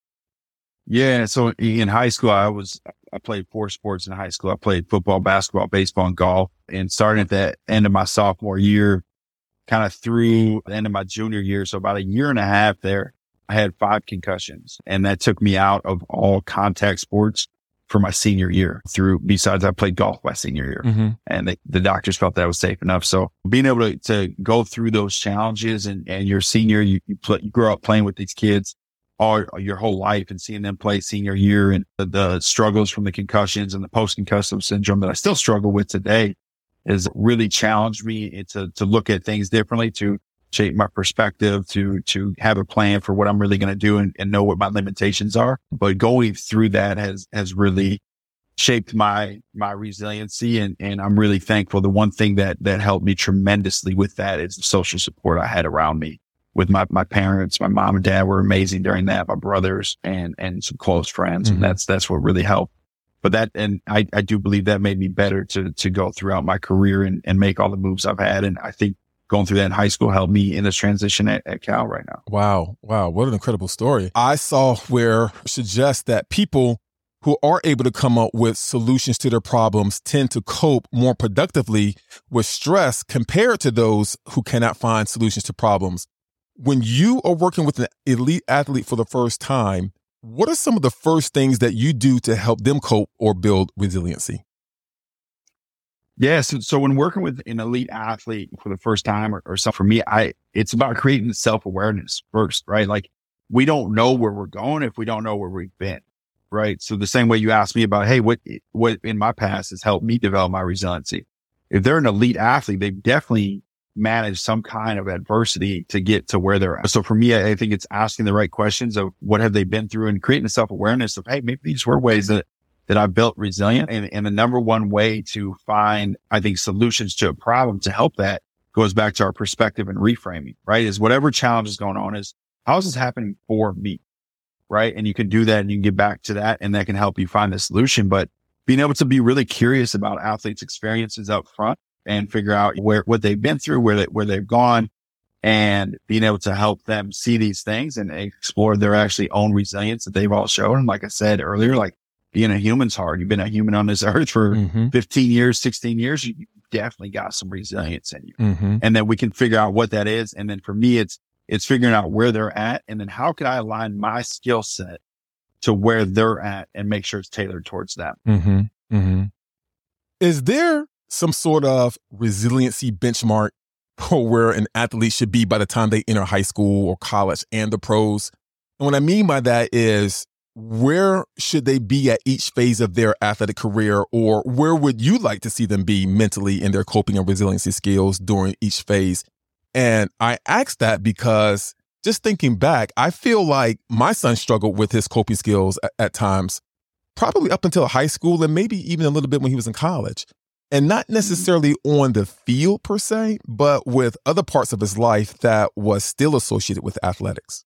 Yeah. So in high school, I was, I played four sports in high school. I played football, basketball, baseball, and golf. And starting at the end of my sophomore year, kind of through the end of my junior year, so about a year and a half there, I had five concussions. And that took me out of all contact sports for my senior year through, besides I played golf my senior year mm-hmm. and they, the doctors felt that was safe enough. So being able to, to go through those challenges and, and your senior, you, you, play, you grow up playing with these kids all your whole life and seeing them play senior year and the, the struggles from the concussions and the post-concussive syndrome that I still struggle with today has really challenged me to, to look at things differently, to shape my perspective, to, to have a plan for what I'm really going to do and, and know what my limitations are. But going through that has, has really shaped my, my resiliency. And, and I'm really thankful. The one thing that, that helped me tremendously with that is the social support I had around me with my, my parents. My mom and dad were amazing during that, my brothers and, and some close friends. Mm-hmm. And that's, that's what really helped. But that, and I, I do believe that made me better to, to go throughout my career and, and make all the moves I've had. And I think going through that in high school helped me in this transition at, at Cal right now. Wow. Wow. What an incredible story. I saw where suggests that people who are able to come up with solutions to their problems tend to cope more productively with stress compared to those who cannot find solutions to problems. When you are working with an elite athlete for the first time, what are some of the first things that you do to help them cope or build resiliency? Yeah. So, so when working with an elite athlete for the first time or, or something, for me, I, it's about creating self-awareness first, right? Like we don't know where we're going if we don't know where we've been, right? So the same way you asked me about, hey, what, what in my past has helped me develop my resiliency. If they're an elite athlete, they've definitely manage some kind of adversity to get to where they're at. So for me, I think it's asking the right questions of what have they been through and creating a self-awareness of, hey, maybe these were ways that, that I built resilient. And, and the number one way to find, I think, solutions to a problem to help that goes back to our perspective and reframing, right? Is whatever challenge is going on is, how is this happening for me? Right. And you can do that and you can get back to that and that can help you find the solution. But being able to be really curious about athletes' experiences up front and figure out where, what they've been through, where they, where they've gone, and being able to help them see these things and explore their actually own resilience that they've all shown. And like I said earlier, like being a human's hard. You've been a human on this earth for mm-hmm. fifteen years, sixteen years. You definitely got some resilience in you. Mm-hmm. And then we can figure out what that is. And then for me, it's, it's figuring out where they're at. And then how can I align my skill set to where they're at and make sure it's tailored towards them. Mm-hmm. Mm-hmm. Is there some sort of resiliency benchmark for where an athlete should be by the time they enter high school or college and the pros? And what I mean by that is, where should they be at each phase of their athletic career, or where would you like to see them be mentally in their coping and resiliency skills during each phase? And I ask that because just thinking back, I feel like my son struggled with his coping skills at, at times, probably up until high school and maybe even a little bit when he was in college. And not necessarily on the field per se, but with other parts of his life that was still associated with athletics.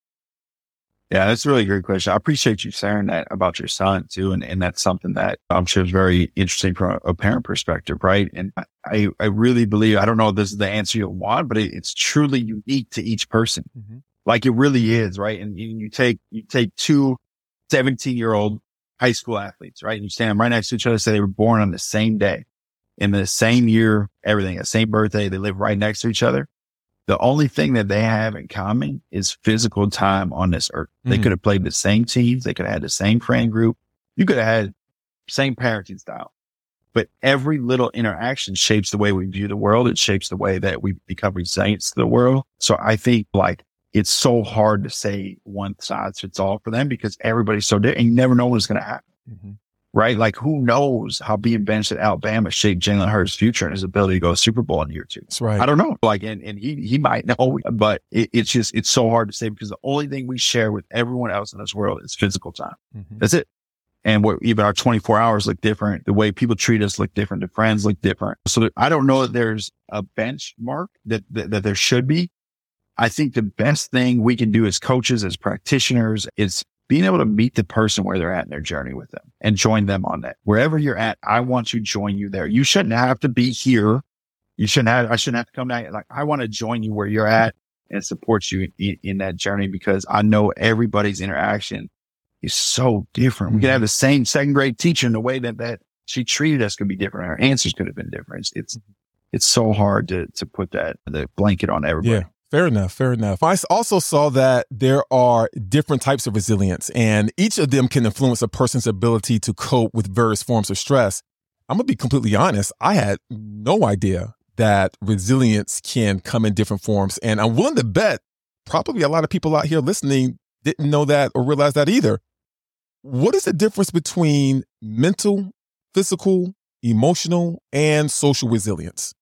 Yeah, that's a really great question. I appreciate you sharing that about your son too. And, and that's something that I'm sure is very interesting from a parent perspective, right? And I, I really believe, I don't know if this is the answer you'll want, but it, it's truly unique to each person. Mm-hmm. Like it really is, right? And you, you take, you take two seventeen year old high school athletes, right? And you stand them right next to each other, say they were born on the same day, in the same year, everything, the same birthday, they live right next to each other. The only thing that they have in common is physical time on this earth. Mm-hmm. They could have played the same teams. They could have had the same friend group. You could have had same parenting style, but every little interaction shapes the way we view the world. It shapes the way that we become resilient to the world. So I think like it's so hard to say one size fits all for them because everybody's so different and you never know what's going to happen. Mm-hmm. Right? Like who knows how being benched at Alabama shaped Jalen Hurts' future and his ability to go to Super Bowl in year two. That's right. I don't know. Like, and, and he, he might know, but it, it's just, it's so hard to say because the only thing we share with everyone else in this world is physical time. Mm-hmm. That's it. And what even our twenty-four hours look different. The way people treat us look different. The friends look different. So there, I don't know that there's a benchmark that, that, that there should be. I think the best thing we can do as coaches, as practitioners is being able to meet the person where they're at in their journey with them and join them on that. Wherever you're at, I want to join you there. You shouldn't have to be here. You shouldn't have, I shouldn't have to come down. Like, I want to join you where you're at and support you in, in that journey because I know everybody's interaction is so different. Mm-hmm. We could have the same second grade teacher and the way that, that she treated us could be different. Our answers could have been different. It's, it's, it's so hard to, to put that, the blanket on everybody. Yeah. Fair enough. Fair enough. I also saw that there are different types of resilience, and each of them can influence a person's ability to cope with various forms of stress. I'm going to be completely honest. I had no idea that resilience can come in different forms, and I'm willing to bet probably a lot of people out here listening didn't know that or realize that either. What is the difference between mental, physical, emotional, and social resilience?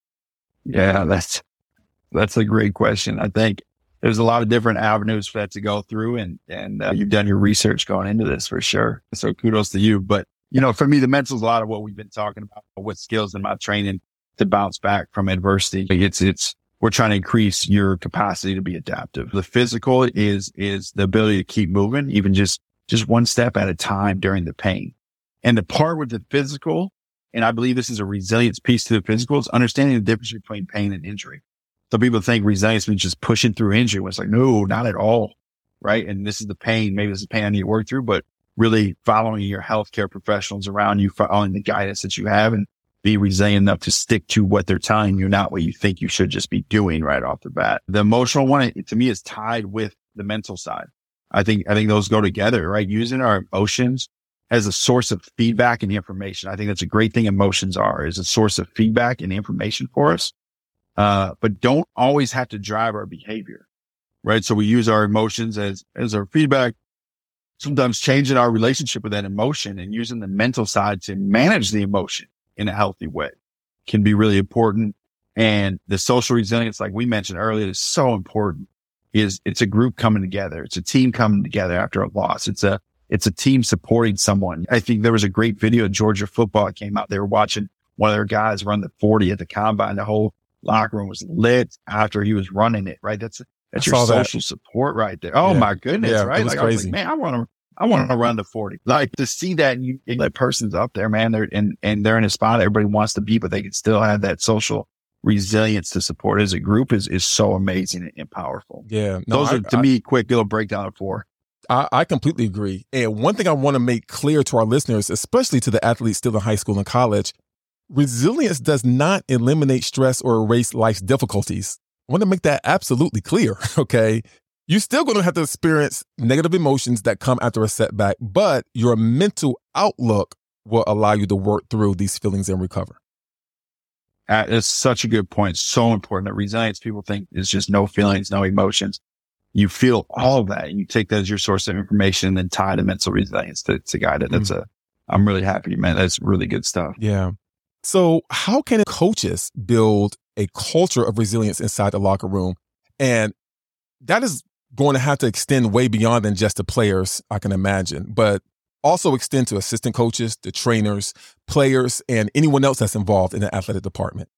Yeah, that's That's a great question. I think there's a lot of different avenues for that to go through and, and uh, you've done your research going into this for sure. So kudos to you. But, you know, for me, the mental is a lot of what we've been talking about with skills in my training to bounce back from adversity. It's, it's, we're trying to increase your capacity to be adaptive. The physical is, is the ability to keep moving, even just, just one step at a time during the pain. And the part with the physical, and I believe this is a resilience piece to the physical, is understanding the difference between pain and injury. So people think resilience means just pushing through injury. It's like, no, not at all. Right. And this is the pain. Maybe this is the pain I need to work through, but really following your healthcare professionals around you, following the guidance that you have and be resilient enough to stick to what they're telling you, not what you think you should just be doing right off the bat. The emotional one, it, to me, is tied with the mental side. I think, I think those go together, right? Using our emotions as a source of feedback and information. I think that's a great thing emotions are, is a source of feedback and information for us. Uh, but don't always have to drive our behavior, right? So we use our emotions as, as our feedback, sometimes changing our relationship with that emotion and using the mental side to manage the emotion in a healthy way can be really important. And the social resilience, like we mentioned earlier, is so important. Is it's a group coming together. It's a team coming together after a loss. It's a, it's a team supporting someone. I think there was a great video of Georgia football that came out. They were watching one of their guys run the forty at the combine. The whole locker room was lit after he was running it, right? That's, that's I your saw social that. support right there. Oh Yeah. my goodness. Yeah, right. it was Like, I was crazy. like, man, I want to, I want to run the forty. Like to see that and you, that person's up there, man. They're and, and they're in a spot everybody wants to be, but they can still have that social resilience to support as a group is, is so amazing and powerful. Yeah. No, Those I, are, to I, me, quick little breakdown of four. I, I completely agree. And one thing I want to make clear to our listeners, especially to the athletes still in high school and college, resilience does not eliminate stress or erase life's difficulties. I want to make that absolutely clear, okay? You're still going to have to experience negative emotions that come after a setback, but your mental outlook will allow you to work through these feelings and recover. Uh, it's such a good point. So important that resilience people think is just no feelings, no emotions. You feel all of that and you take that as your source of information and then tie the mental resilience to, to guide it. That's mm. a, I'm really happy, man. That's really good stuff. Yeah. So how can coaches build a culture of resilience inside the locker room? And that is going to have to extend way beyond than just the players, I can imagine, but also extend to assistant coaches, the trainers, players, and anyone else that's involved in the athletic department.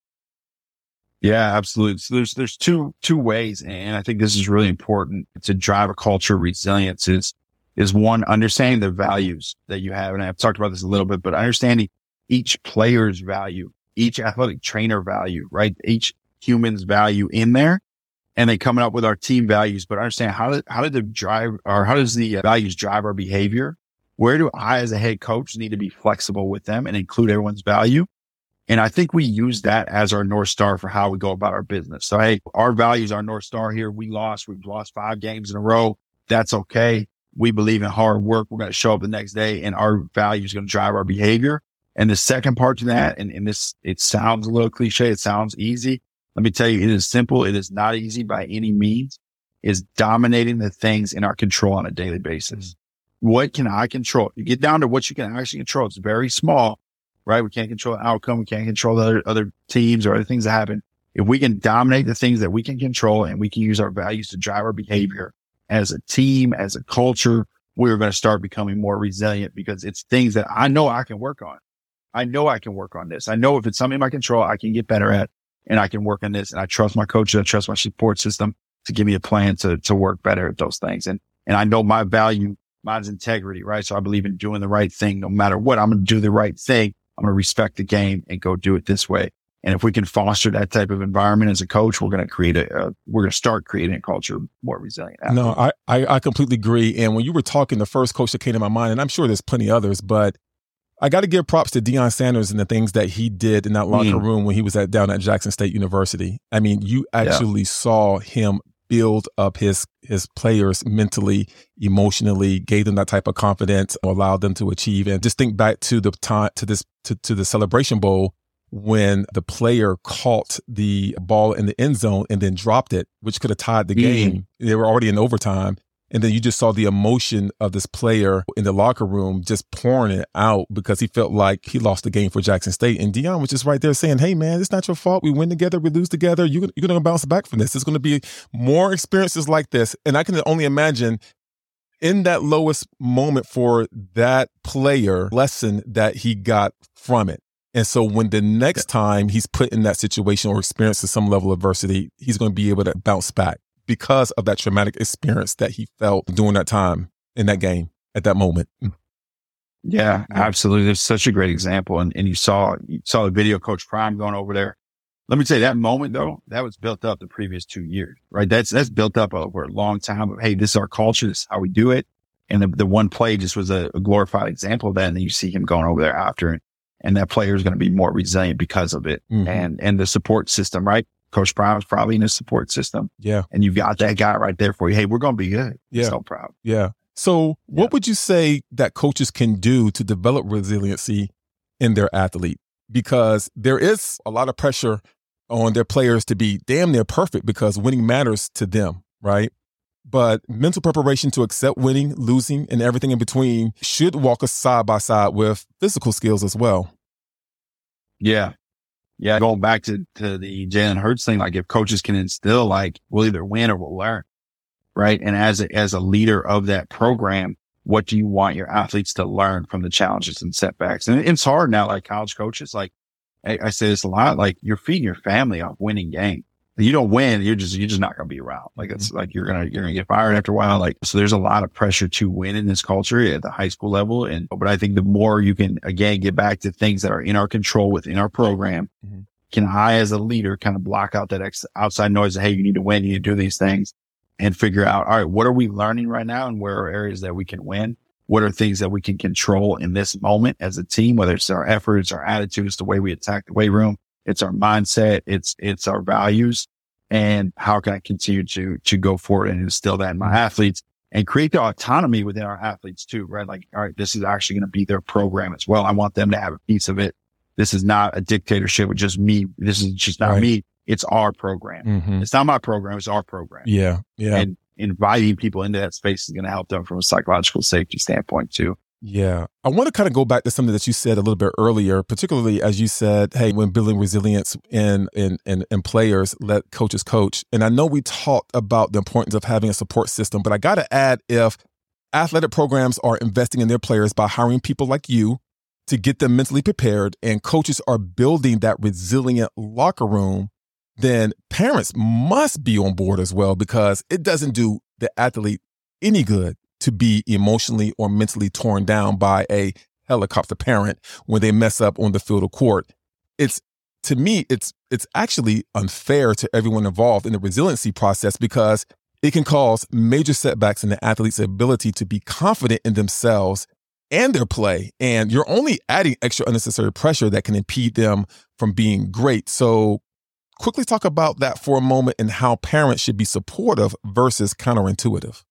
Yeah, absolutely. So there's, there's two, two ways. And I think this is really important to drive a culture of resilience is, is one, understanding the values that you have. And I've talked about this a little bit, but understanding each player's value, each athletic trainer value, right? Each human's value in there. And then coming up with our team values, but understand how did, how did the drive or how does the values drive our behavior? Where do I as a head coach need to be flexible with them and include everyone's value? And I think we use that as our North Star for how we go about our business. So, hey, our values, our North Star here. We lost, we've lost five games in a row. That's okay. We believe in hard work. We're going to show up the next day and our value is going to drive our behavior. And the second part to that, and, and this, it sounds a little cliche. It sounds easy. Let me tell you, it is simple. It is not easy by any means, is dominating the things in our control on a daily basis. What can I control? You get down to what you can actually control. It's very small, right? We can't control the outcome. We can't control the other, other teams or other things that happen. If we can dominate the things that we can control and we can use our values to drive our behavior as a team, as a culture, we're going to start becoming more resilient because it's things that I know I can work on. I know I can work on this. I know if it's something in my control, I can get better at and I can work on this. And I trust my coaches. I trust my support system to give me a plan to, to work better at those things. And, and I know my value, mine's integrity, right? So I believe in doing the right thing no matter what. I'm going to do the right thing. I'm going to respect the game and go do it this way. And if we can foster that type of environment as a coach, we're going to create a, a we're going to start creating a culture more resilient. No, I, I, I completely agree. And when you were talking, the first coach that came to my mind, and I'm sure there's plenty others, but I got to give props to Deion Sanders and the things that he did in that locker mm. room when he was at down at Jackson State University. I mean, you actually yeah. saw him build up his his players mentally, emotionally, gave them that type of confidence, allowed them to achieve. And just think back to the time to this to, to the Celebration Bowl when the player caught the ball in the end zone and then dropped it, which could have tied the mm. game. They were already in overtime. And then you just saw the emotion of this player in the locker room just pouring it out because he felt like he lost the game for Jackson State. And Deion was just right there saying, hey, man, it's not your fault. We win together. We lose together. You're, you're going to bounce back from this. There's going to be more experiences like this. And I can only imagine in that lowest moment for that player, lesson that he got from it. And so when the next time he's put in that situation or experiences some level of adversity, he's going to be able to bounce back because of that traumatic experience that he felt during that time in that game at that moment. Yeah, absolutely. There's such a great example. And, and you saw, you saw the video, Coach Prime going over there. Let me tell you that moment though, that was built up the previous two years, right? That's, that's built up over a long time of, hey, this is our culture. This is how we do it. And the, the one play just was a, a glorified example of that. And then you see him going over there after, and, and that player is going to be more resilient because of it. Mm-hmm. And, and the support system, right? Coach Prime is probably in a support system. Yeah. And you've got that guy right there for you. Hey, we're going to be good. Yeah. So proud. Yeah. So what yeah. would you say that coaches can do to develop resiliency in their athlete? Because there is a lot of pressure on their players to be damn near perfect because winning matters to them, right? But mental preparation to accept winning, losing, and everything in between should walk us side by side with physical skills as well. Yeah. Yeah. Going back to, to the Jalen Hurts thing, like if coaches can instill, like we'll either win or we'll learn. Right. And as a, as a leader of that program, what do you want your athletes to learn from the challenges and setbacks? And it's hard now, like college coaches, like I, I say this a lot, like you're feeding your family off winning games. You don't win, you're just, you're just not going to be around. Like it's like, you're going to, you're going to get fired after a while. Like, so there's a lot of pressure to win in this culture at the high school level. And, but I think the more you can, again, get back to things that are in our control within our program, mm-hmm. can I, as a leader, kind of block out that ex- outside noise of, hey, you need to win, you need to do these things, and figure out, all right, what are we learning right now? And where are areas that we can win? What are things that we can control in this moment as a team, whether it's our efforts, our attitudes, the way we attack the weight room, it's our mindset, it's, it's our values. And how can I continue to, to go forward and instill that in my athletes and create the autonomy within our athletes too, right? Like, all right, this is actually going to be their program as well. I want them to have a piece of it. This is not a dictatorship with just me. This is just not right. me. It's our program. Mm-hmm. It's not my program. It's our program. Yeah. Yeah. And inviting people into that space is going to help them from a psychological safety standpoint too. Yeah. I want to kind of go back to something that you said a little bit earlier, particularly as you said, hey, when building resilience in, in, in, in players, let coaches coach. And I know we talked about the importance of having a support system, but I got to add, if athletic programs are investing in their players by hiring people like you to get them mentally prepared, and coaches are building that resilient locker room, then parents must be on board as well, because it doesn't do the athlete any good to be emotionally or mentally torn down by a helicopter parent when they mess up on the field of court. It's, to me, it's it's actually unfair to everyone involved in the resiliency process, because it can cause major setbacks in the athlete's ability to be confident in themselves and their play. And you're only adding extra unnecessary pressure that can impede them from being great. So quickly talk about that for a moment, and how parents should be supportive versus counterintuitive.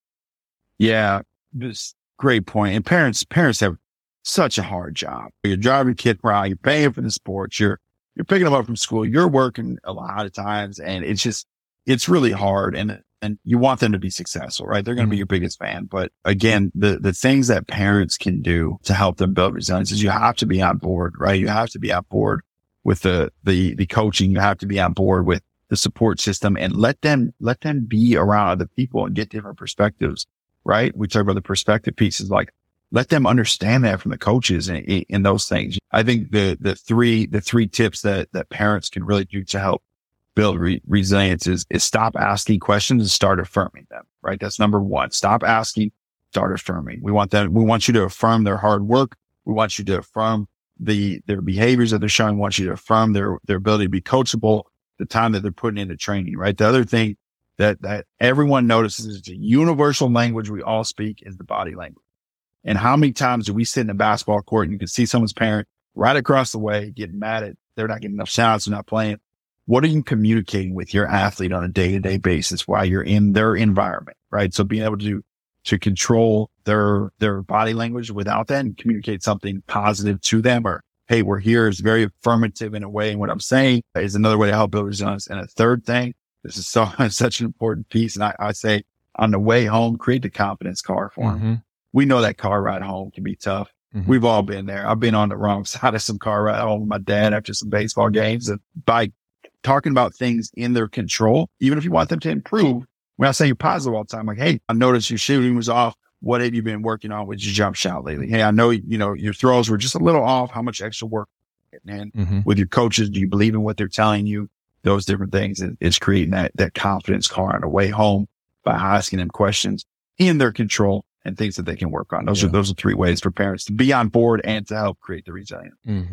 Yeah, this great point. And parents, parents have such a hard job. You're driving your kid around, you're paying for the sports, you're, you're picking them up from school, you're working a lot of times, and it's just, it's really hard. And, and you want them to be successful, right? They're going to mm-hmm. be your biggest fan. But again, the, the things that parents can do to help them build resilience is you have to be on board, right? You have to be on board with the, the, the coaching. You have to be on board with the support system, and let them, let them be around other people and get different perspectives. Right? We talk about the perspective pieces, like let them understand that from the coaches and, and those things. I think the, the three, the three tips that, that parents can really do to help build re- resilience is, is stop asking questions and start affirming them, right? That's number one. Stop asking, start affirming. We want them, we want you to affirm their hard work. We want you to affirm the, their behaviors that they're showing. We want you to affirm their, their ability to be coachable, the time that they're putting into training, right? The other thing that, that everyone notices is the universal language we all speak is the body language. And how many times do we sit in a basketball court and you can see someone's parent right across the way getting mad at, they're not getting enough shots, they're not playing. What are you communicating with your athlete on a day-to-day basis while you're in their environment, right? So being able to, to control their, their body language without that and communicate something positive to them, or, hey, we're here, is very affirmative in a way. And what I'm saying is another way to help build resilience. And a third thing, this is so such an important piece. And I, I say on the way home, create the confidence car for them. Mm-hmm. We know that car ride home can be tough. Mm-hmm. We've all been there. I've been on the wrong side of some car ride home with my dad after some baseball games. And by talking about things in their control, even if you want them to improve, when I say you're positive all the time, like, hey, I noticed your shooting was off. What have you been working on with your jump shot lately? Hey, I know, you know, your throws were just a little off. How much extra work? And mm-hmm. with your coaches, do you believe in what they're telling you? Those different things. It's creating that, that confidence car on the way home by asking them questions in their control and things that they can work on. Those yeah. are, those are three ways for parents to be on board and to help create the resilience. Mm-hmm.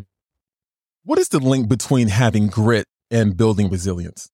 What is the link between having grit and building resilience?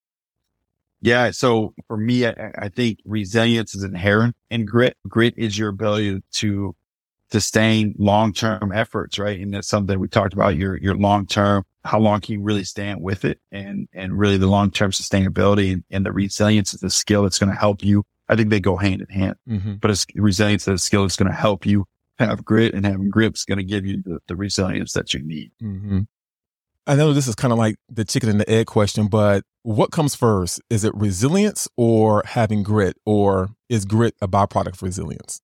Yeah. So for me, I, I think resilience is inherent in grit. Grit is your ability to sustain long-term efforts, right? And that's something we talked about, your, your long-term, how long can you really stand with it, and, and really the long-term sustainability and, and the resilience is the skill that's going to help you. I think they go hand in hand, mm-hmm. but it's resilience is a skill that's going to help you have grit, and having grit's going to give you the, the resilience that you need. Mm-hmm. I know this is kind of like the chicken and the egg question, but what comes first? Is it resilience or having grit, or is grit a byproduct of resilience?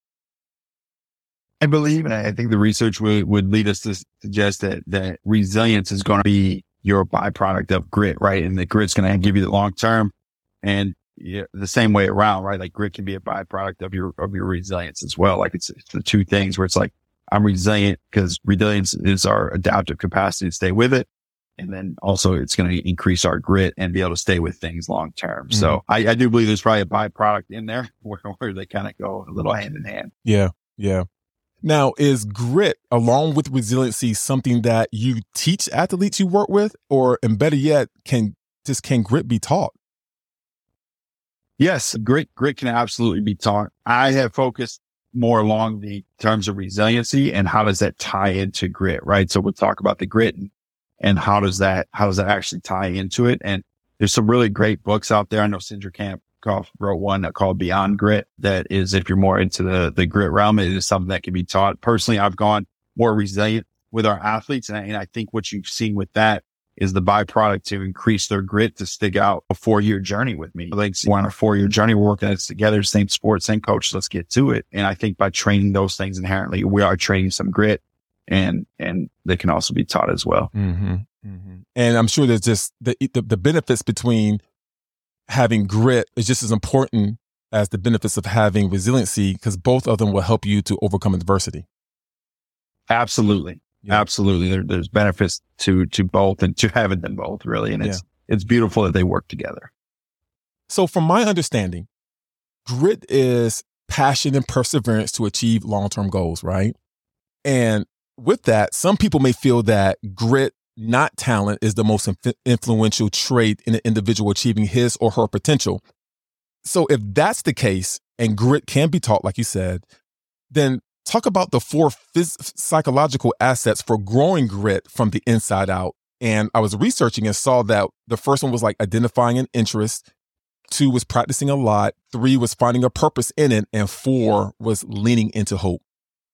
I believe, and I think the research would, would lead us to suggest that, that resilience is going to be you're a byproduct of grit, right? And the grit's going to give you the long term, and yeah, the same way around, right? Like grit can be a byproduct of your of your resilience as well. Like it's, it's the two things where it's like I'm resilient because resilience is our adaptive capacity to stay with it. And then also it's going to increase our grit and be able to stay with things long term. Mm-hmm. So I, I do believe there's probably a byproduct in there where, where they kind of go a little hand in hand. Yeah. Yeah. Now, is grit along with resiliency something that you teach athletes you work with, or, and better yet, can just can grit be taught? Yes, grit, grit can absolutely be taught. I have focused more along the terms of resiliency and how does that tie into grit, right? So we'll talk about the grit and, and how does that, how does that actually tie into it? And there's some really great books out there. I know Cindra Kampkoff wrote one called Beyond Grit. That is, if you're more into the, the grit realm, it is something that can be taught. Personally, I've gone more resilient with our athletes. And I, and I think what you've seen with that is the byproduct to increase their grit to stick out a four year journey with me. Like we're on a four year journey. We're working this together, same sport, same coach. Let's get to it. And I think by training those things inherently, we are training some grit, and, and they can also be taught as well. Mm-hmm. Mm-hmm. And I'm sure there's just the, the, the benefits between having grit is just as important as the benefits of having resiliency, because both of them will help you to overcome adversity. Absolutely. Yeah. Absolutely. There, there's benefits to, to both and to having them both, really. And it's, yeah. it's beautiful that they work together. So from my understanding, grit is passion and perseverance to achieve long-term goals, right? And with that, some people may feel that grit, not talent, is the most inf- influential trait in an individual achieving his or her potential. So if that's the case, and grit can be taught, like you said, then talk about the four phys- psychological assets for growing grit from the inside out. And I was researching and saw that the first one was like identifying an interest. Two was practicing a lot. Three was finding a purpose in it. And four was leaning into hope.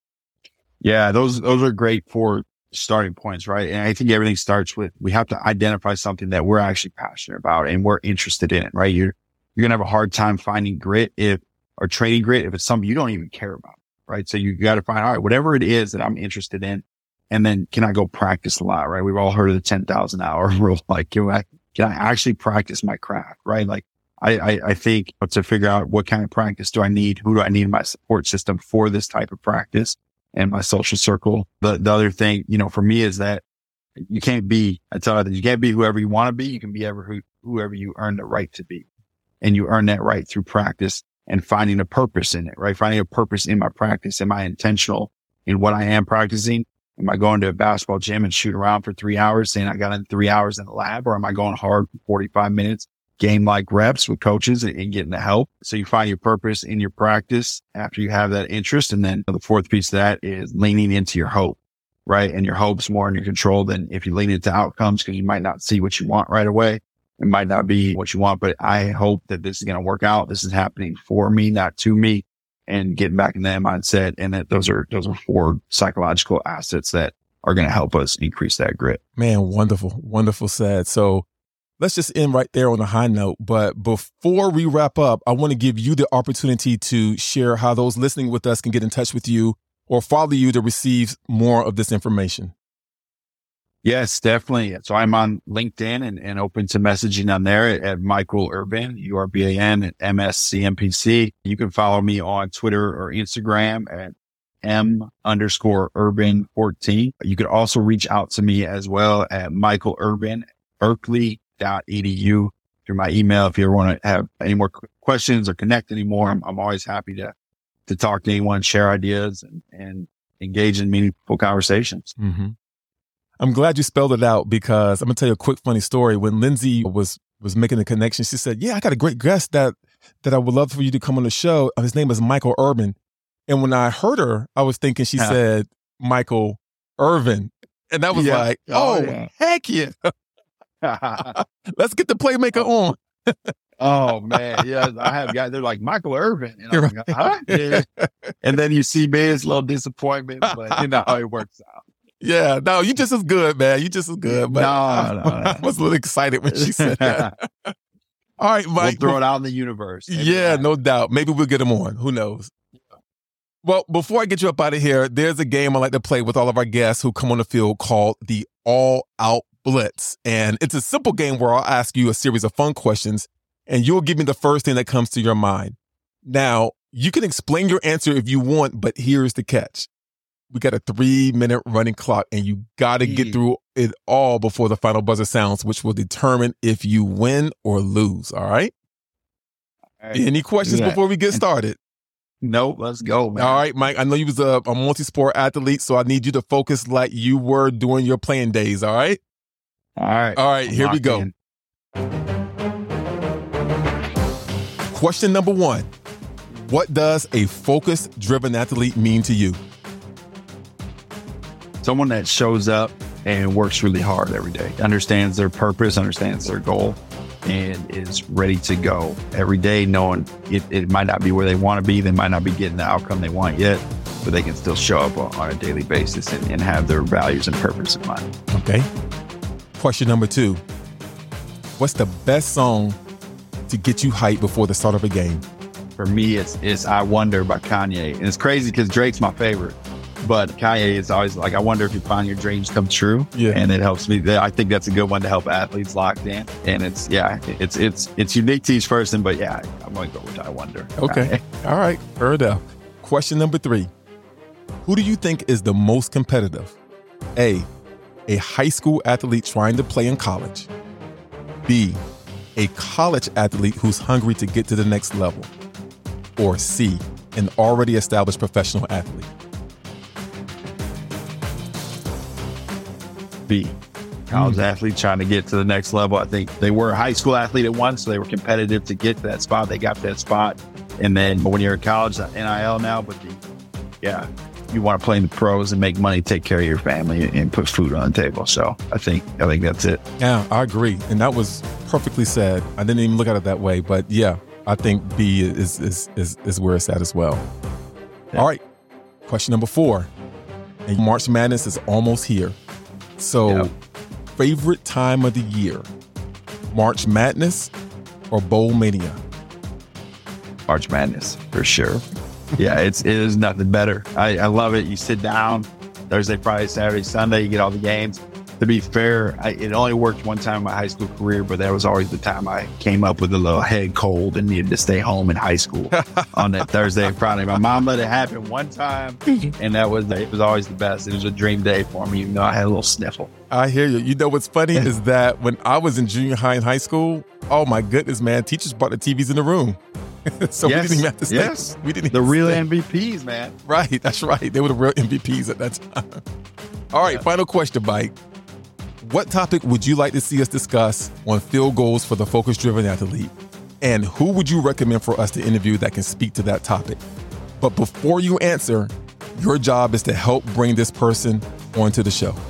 Yeah, those those are great for starting points, right? And I think everything starts with, we have to identify something that we're actually passionate about and we're interested in, right? You're, you're going to have a hard time finding grit if, or training grit if it's something you don't even care about, right? So you got to find, all right, whatever it is that I'm interested in, and then can I go practice a lot, right? We've all heard of the ten thousand hour rule. Like, can I, can I actually practice my craft, right? Like, I, I, I think to figure out what kind of practice do I need? Who do I need in my support system for this type of practice? And my social circle. The, the other thing, you know, for me is that you can't be, I tell you, you can't be whoever you want to be. You can be ever who, whoever you earn the right to be. And you earn that right through practice and finding a purpose in it, right? Finding a purpose in my practice. Am I intentional in what I am practicing? Am I going to a basketball gym and shoot around for three hours saying I got in three hours in the lab, or am I going hard for forty-five minutes? Game like reps with coaches and getting the help. So you find your purpose in your practice after you have that interest. And then the fourth piece of that is leaning into your hope, right? And your hope's more in your control than if you lean into outcomes, because you might not see what you want right away. It might not be what you want, but I hope that this is going to work out. This is happening for me, not to me, and getting back in that mindset. And that those are, those are four psychological assets that are going to help us increase that grit. Man, wonderful, wonderful said. So let's just end right there on a high note. But before we wrap up, I want to give you the opportunity to share how those listening with us can get in touch with you or follow you to receive more of this information. Yes, definitely. So I'm on LinkedIn and, and open to messaging on there at, at Michael Urban, U R B A N, at M S C M P C. You can follow me on Twitter or Instagram at M underscore Urban fourteen. You could also reach out to me as well at Michael Urban, Berkeley dot edu through my email. If you ever want to have any more questions or connect anymore, I'm, I'm always happy to, to talk to anyone, share ideas, and, and engage in meaningful conversations. Mm-hmm. I'm glad you spelled it out, because I'm going to tell you a quick funny story. When Lindsay was, was making the connection, she said, yeah, I got a great guest that, that I would love for you to come on the show. His name is Michael Urban. And when I heard her, I was thinking she yeah. said Michael Irvin. And that was yeah. like, oh, oh yeah. heck yeah. Let's get the playmaker on. Oh man, yeah, I have guys. They're like Michael Irvin, and I'm like, huh? Yeah. And then you see me, it's a little disappointment, but you know how it works out. Yeah, no, you just as good, man. You just as good. But no, I, no, no. I was a little excited when she said that. All right, Mike. We'll throw it out in the universe. Yeah, no doubt. Maybe we'll get him on. Who knows? Well, before I get you up out of here, there's a game I like to play with all of our guests who come on the field called the all-out blitz. And it's a simple game where I'll ask you a series of fun questions, and you'll give me the first thing that comes to your mind. Now, you can explain your answer if you want, but here's the catch. We got a three-minute running clock, and you got to get through it all before the final buzzer sounds, which will determine if you win or lose, all right? All right. Any questions before we get started? Nope, let's go, man. All right, Mike, I know you was a, a multi-sport athlete, so I need you to focus like you were during your playing days, all right? All right. All right, I'm here we go. In. Question number one. What does a focus-driven athlete mean to you? Someone that shows up and works really hard every day, understands their purpose, understands their goal, and is ready to go every day, knowing it, it might not be where they want to be. They might not be getting the outcome they want yet, but they can still show up on, on a daily basis and, and have their values and purpose in mind. Okay. Question number two. What's the best song to get you hyped before the start of a game? For me, it's, it's I Wonder by Kanye. And it's crazy because Drake's my favorite. But Kanye is always like, I wonder if you find your dreams come true. Yeah. And it helps me. I think that's a good one to help athletes locked in. And it's, yeah, it's it's it's unique to each person. But yeah, I'm going to go with I Wonder. Okay. All right. Fair enough. Question number three. Who do you think is the most competitive? A, a high school athlete trying to play in college. B, a college athlete who's hungry to get to the next level. Or C, an already established professional athlete. B, college mm. athlete trying to get to the next level. I think they were a high school athlete at once, so they were competitive to get to that spot. They got that spot. And then when you're in college, N I L now, but the, yeah, you want to play in the pros and make money, take care of your family, and put food on the table. So I think I think that's it. Yeah, I agree. And that was perfectly said. I didn't even look at it that way. But yeah, I think B is is is, is where it's at as well. Yeah. All right. Question number four. And March Madness is almost here. So, yep. Favorite time of the year, March Madness or Bowl Mania? March Madness, for sure. Yeah, it's, it is nothing better. I, I love it. You sit down Thursday, Friday, Saturday, Sunday, you get all the games. To be fair, I, it only worked one time in my high school career, but that was always the time I came up with a little head cold and needed to stay home in high school on that Thursday and Friday. My mom let it happen one time, and that was it was always the best. It was a dream day for me, even though I had a little sniffle. I hear you. You know what's funny is that when I was in junior high and high school, oh my goodness, man, teachers brought the T Vs in the room. so yes, we didn't even have to stay. Yes, we didn't. The real stay. M V Ps, man. Right, that's right. They were the real M V Ps at that time. All right, yeah. Final question, Mike. What topic would you like to see us discuss on Field Goals for the Focus-Driven Athlete? And who would you recommend for us to interview that can speak to that topic? But before you answer, your job is to help bring this person onto the show.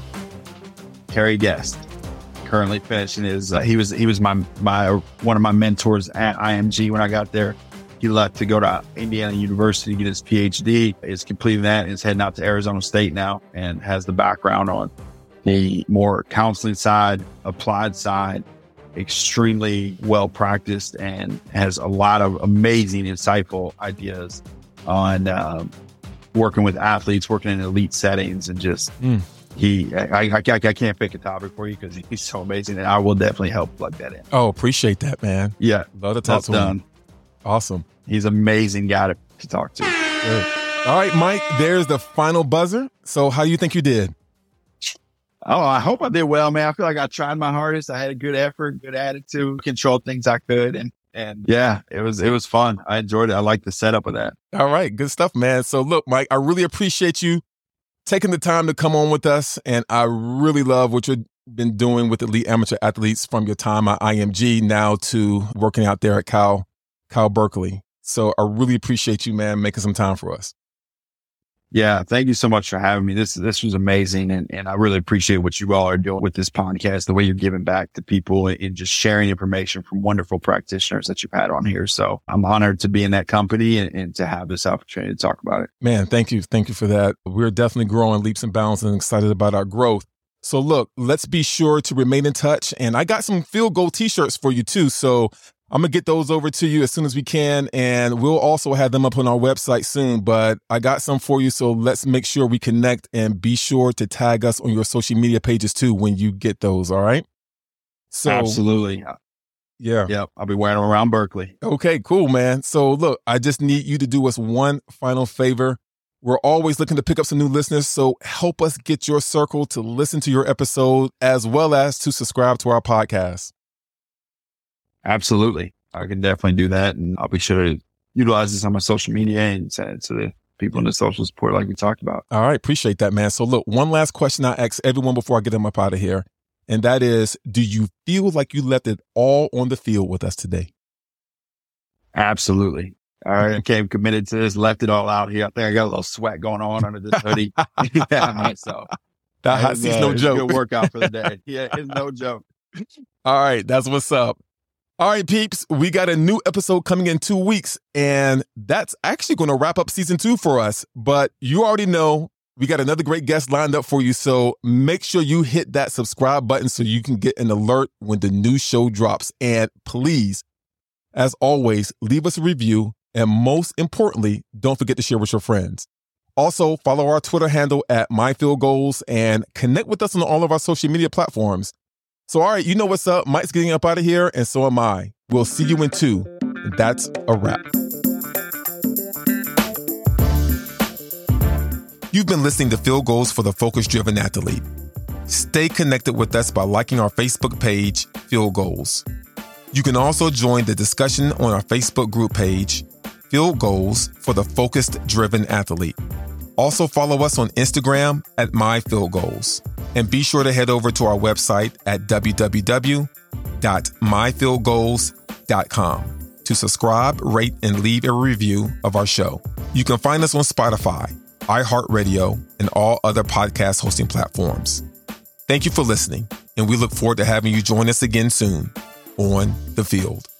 Terry Guest, currently finishing his, uh, he was he was my my one of my mentors at I M G when I got there. He left to go to Indiana University to get his P H D. He's completing that and is heading out to Arizona State now and has the background on the more counseling side, applied side, extremely well practiced, and has a lot of amazing, insightful ideas on um, working with athletes, working in elite settings, and just mm. he. I, I, I can't pick a topic for you because he's so amazing, and I will definitely help plug that in. Oh, appreciate that, man. Yeah, love to talk to him. Awesome. He's an amazing guy to, to talk to. Good. All right, Mike. There's the final buzzer. So, how do you think you did? Oh, I hope I did well, man. I feel like I tried my hardest. I had a good effort, good attitude, controlled things I could. And, and yeah, it was, it was fun. I enjoyed it. I like the setup of that. All right. Good stuff, man. So look, Mike, I really appreciate you taking the time to come on with us. And I really love what you've been doing with elite amateur athletes from your time at I M G now to working out there at Cal, Cal Berkeley. So I really appreciate you, man, making some time for us. Yeah, thank you so much for having me. This this was amazing, and, and I really appreciate what you all are doing with this podcast, the way you're giving back to people and just sharing information from wonderful practitioners that you've had on here. So I'm honored to be in that company and, and to have this opportunity to talk about it. Man, thank you. Thank you for that. We're definitely growing leaps and bounds and excited about our growth. So look, let's be sure to remain in touch. And I got some Field Goal t-shirts for you too. So I'm going to get those over to you as soon as we can, and we'll also have them up on our website soon. But I got some for you, so let's make sure we connect, and be sure to tag us on your social media pages too when you get those, all right? So, absolutely. Yeah. Yep. I'll be wearing them around Berkeley. Okay, cool, man. So look, I just need you to do us one final favor. We're always looking to pick up some new listeners, so help us get your circle to listen to your episode as well as to subscribe to our podcast. Absolutely. I can definitely do that, and I'll be sure to utilize this on my social media and send it to the people in the social support like we talked about. All right, appreciate that, man. So look, one last question I ask everyone before I get them up out of here, and that is, do you feel like you left it all on the field with us today? Absolutely. All right, I came committed to this, left it all out here. I think I got a little sweat going on under this hoodie. yeah, so that hot seat's no joke. It's a good workout for the day. Yeah, it's no joke. All right, that's what's up. All right, peeps, we got a new episode coming in two weeks, and that's actually going to wrap up season two for us. But you already know we got another great guest lined up for you, so make sure you hit that subscribe button so you can get an alert when the new show drops. And please, as always, leave us a review, and most importantly, don't forget to share with your friends. Also, follow our Twitter handle at MyFieldGoals and connect with us on all of our social media platforms. So, all right, you know what's up. Mike's getting up out of here, and so am I. We'll see you in two. And that's a wrap. You've been listening to Field Goals for the Focus-Driven Athlete. Stay connected with us by liking our Facebook page, Field Goals. You can also join the discussion on our Facebook group page, Field Goals for the Focused-Driven Athlete. Also follow us on Instagram at MyFieldGoals. And be sure to head over to our website at w w w dot my field goals dot com to subscribe, rate, and leave a review of our show. You can find us on Spotify, iHeartRadio, and all other podcast hosting platforms. Thank you for listening, and we look forward to having you join us again soon on The Field.